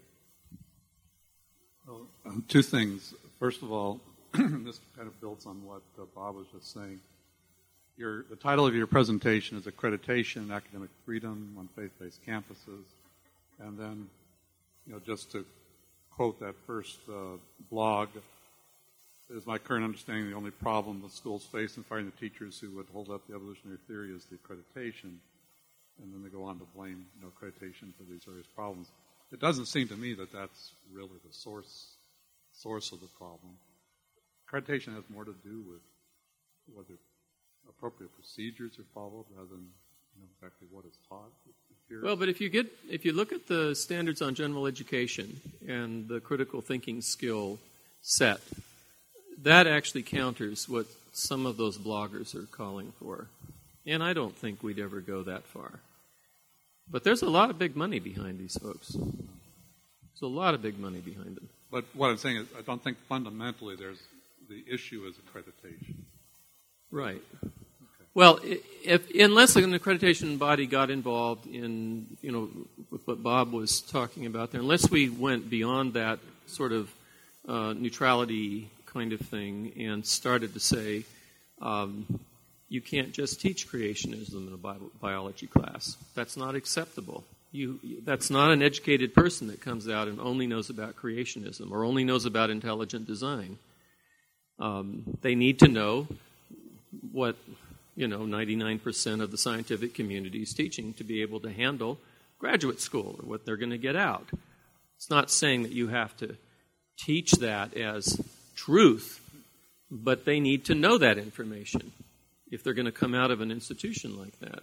Well, um, two things. First of all, this kind of builds on what uh, Bob was just saying. Your, the title of your presentation is Accreditation and Academic Freedom on Faith-Based Campuses. And then, you know, just to quote that first uh, blog, is my current understanding the only problem the schools face in firing the teachers who would hold up the evolutionary theory is the accreditation. And then they go on to blame, you know, accreditation for these various problems. It doesn't seem to me that that's really the source source of the problem. Accreditation has more to do with whether appropriate procedures are followed rather than, you know, exactly what is taught. Well, but if you get if you look at the standards on general education and the critical thinking skill set, that actually counters what some of those bloggers are calling for. And I don't think we'd ever go that far. But there's a lot of big money behind these folks. There's a lot of big money behind them. But what I'm saying is I don't think fundamentally there's the issue is accreditation. Right. Well, if, unless an accreditation body got involved in, you know, with what Bob was talking about there, unless we went beyond that sort of uh, neutrality kind of thing and started to say, um, you can't just teach creationism in a bio- biology class. That's not acceptable. You, that's not an educated person that comes out and only knows about creationism or only knows about intelligent design. Um, they need to know what, you know, ninety-nine percent of the scientific community is teaching to be able to handle graduate school or what they're going to get out. It's not saying that you have to teach that as truth, but they need to know that information if they're going to come out of an institution like that.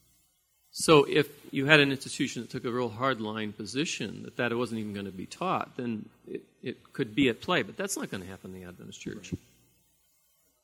So if you had an institution that took a real hardline position that that wasn't even going to be taught, then it, it could be at play. But that's not going to happen in the Adventist Church.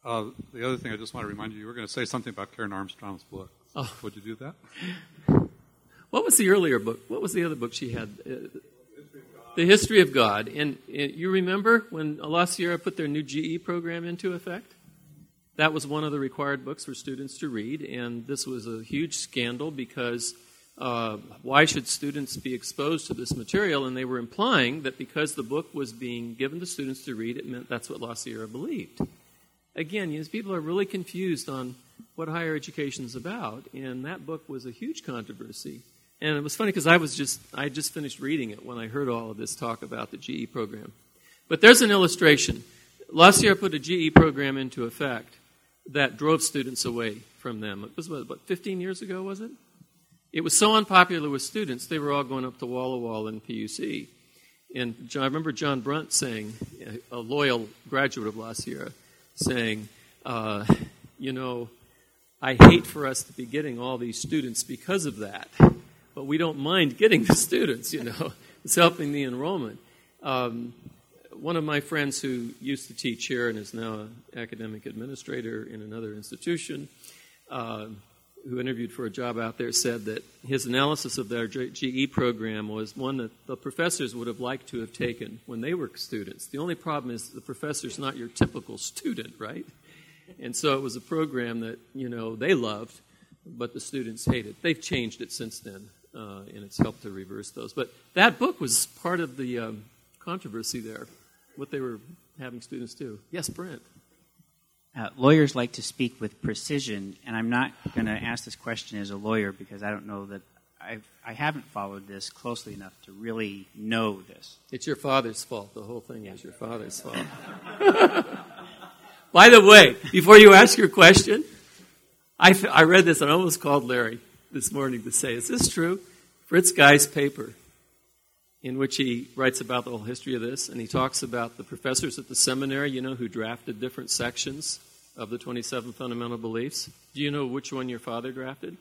Uh, the other thing I just want to remind you, you were going to say something about Karen Armstrong's book. Oh. Would you do that? What was the earlier book? What was the other book she had? Uh, The History of God. And, and you remember when La Sierra put their new G E program into effect? That was one of the required books for students to read, and this was a huge scandal because uh, why should students be exposed to this material? And they were implying that because the book was being given to students to read, it meant that's what La Sierra believed. Again, you know, people are really confused on what higher education is about, and that book was a huge controversy. And it was funny because I was just I just finished reading it when I heard all of this talk about the G E program. But there's an illustration. La Sierra put a G E program into effect that drove students away from them. It was, what, fifteen years ago, was it? It was so unpopular with students, they were all going up to Walla Walla and P U C. And John, I remember John Brunt saying, a loyal graduate of La Sierra, saying, uh, you know, I hate for us to be getting all these students because of that, but we don't mind getting the students, you know. It's helping the enrollment. Um, One of my friends who used to teach here and is now an academic administrator in another institution, uh, who interviewed for a job out there, said that his analysis of their G E program was one that the professors would have liked to have taken when they were students. The only problem is the professor's not your typical student, right? And so it was a program that, you know, they loved, but the students hated. They've changed it since then, uh, and it's helped to reverse those. But that book was part of the um, controversy there. What they were having students do. Yes, Brent. Uh, lawyers like to speak with precision, and I'm not going to ask this question as a lawyer because I don't know that I've, I haven't followed this closely enough to really know this. It's your father's fault. The whole thing is your father's fault. By the way, before you ask your question, I, f- I read this and I almost called Larry this morning to say, is this true? Fritz Guy's paper, in which he writes about the whole history of this, and he talks about the professors at the seminary, you know, who drafted different sections of the twenty-seven fundamental beliefs. Do you know which one your father drafted?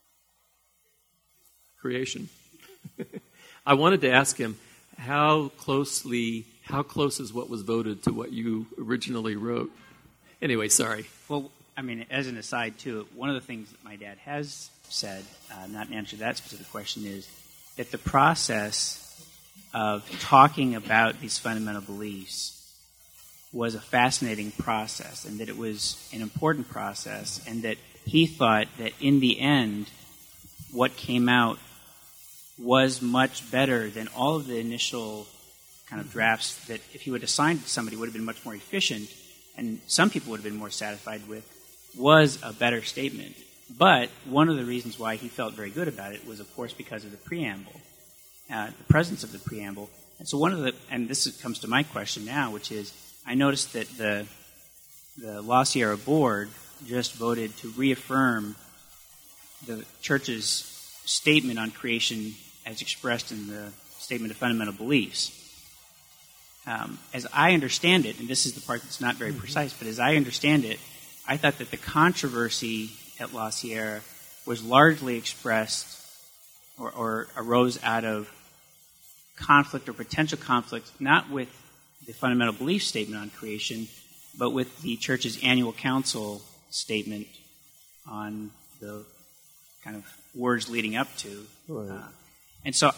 Creation. I wanted to ask him, how closely, how close is what was voted to what you originally wrote? Anyway, sorry. Well, I mean, as an aside, too, one of the things that my dad has said, uh, not in answer to that specific question, is that the process of talking about these fundamental beliefs was a fascinating process, and that it was an important process, and that he thought that in the end, what came out was much better than all of the initial kind of drafts that if he would assign to somebody would have been much more efficient, and some people would have been more satisfied with, was a better statement. But one of the reasons why he felt very good about it was, of course, because of the preamble. Uh, the presence of the preamble. And so one of the, and this is, comes to my question now, which is, I noticed that the the La Sierra board just voted to reaffirm the church's statement on creation as expressed in the Statement of Fundamental Beliefs. Um, as I understand it, and this is the part that's not very precise, but as I understand it, I thought that the controversy at La Sierra was largely expressed or, or arose out of conflict or potential conflict, not with the fundamental belief statement on creation, but with the church's annual council statement on the kind of words leading up to. Right. Uh, and so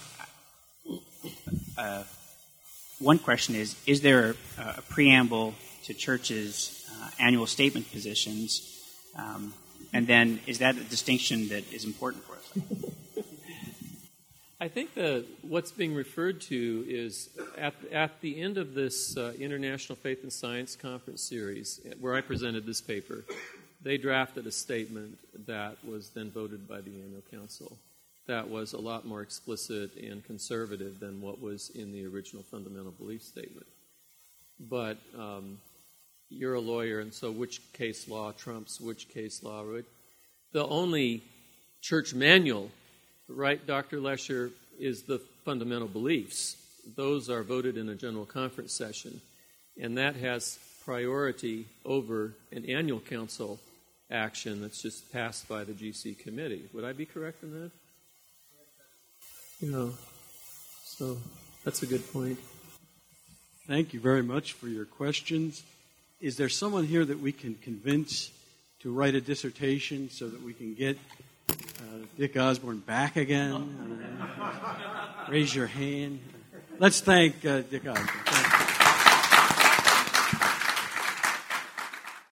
uh, one question is, is there a, a preamble to church's uh, annual statement positions? Um, and then is that a distinction that is important for us? I think that what's being referred to is at, at the end of this uh, International Faith and Science Conference series, where I presented this paper, they drafted a statement that was then voted by the annual council that was a lot more explicit and conservative than what was in the original fundamental belief statement. But um, you're a lawyer, and so which case law trumps which case law? Right? The only church manual, right, Doctor Lesher, is the fundamental beliefs. Those are voted in a general conference session, and that has priority over an annual council action that's just passed by the G C committee. Would I be correct in that? You know, so that's a good point. Thank you very much for your questions. is there someone here that we can convince to write a dissertation so that we can get uh, Dick Osborne back again? Raise your hand. Let's thank uh, Dick Osborne. Thank you.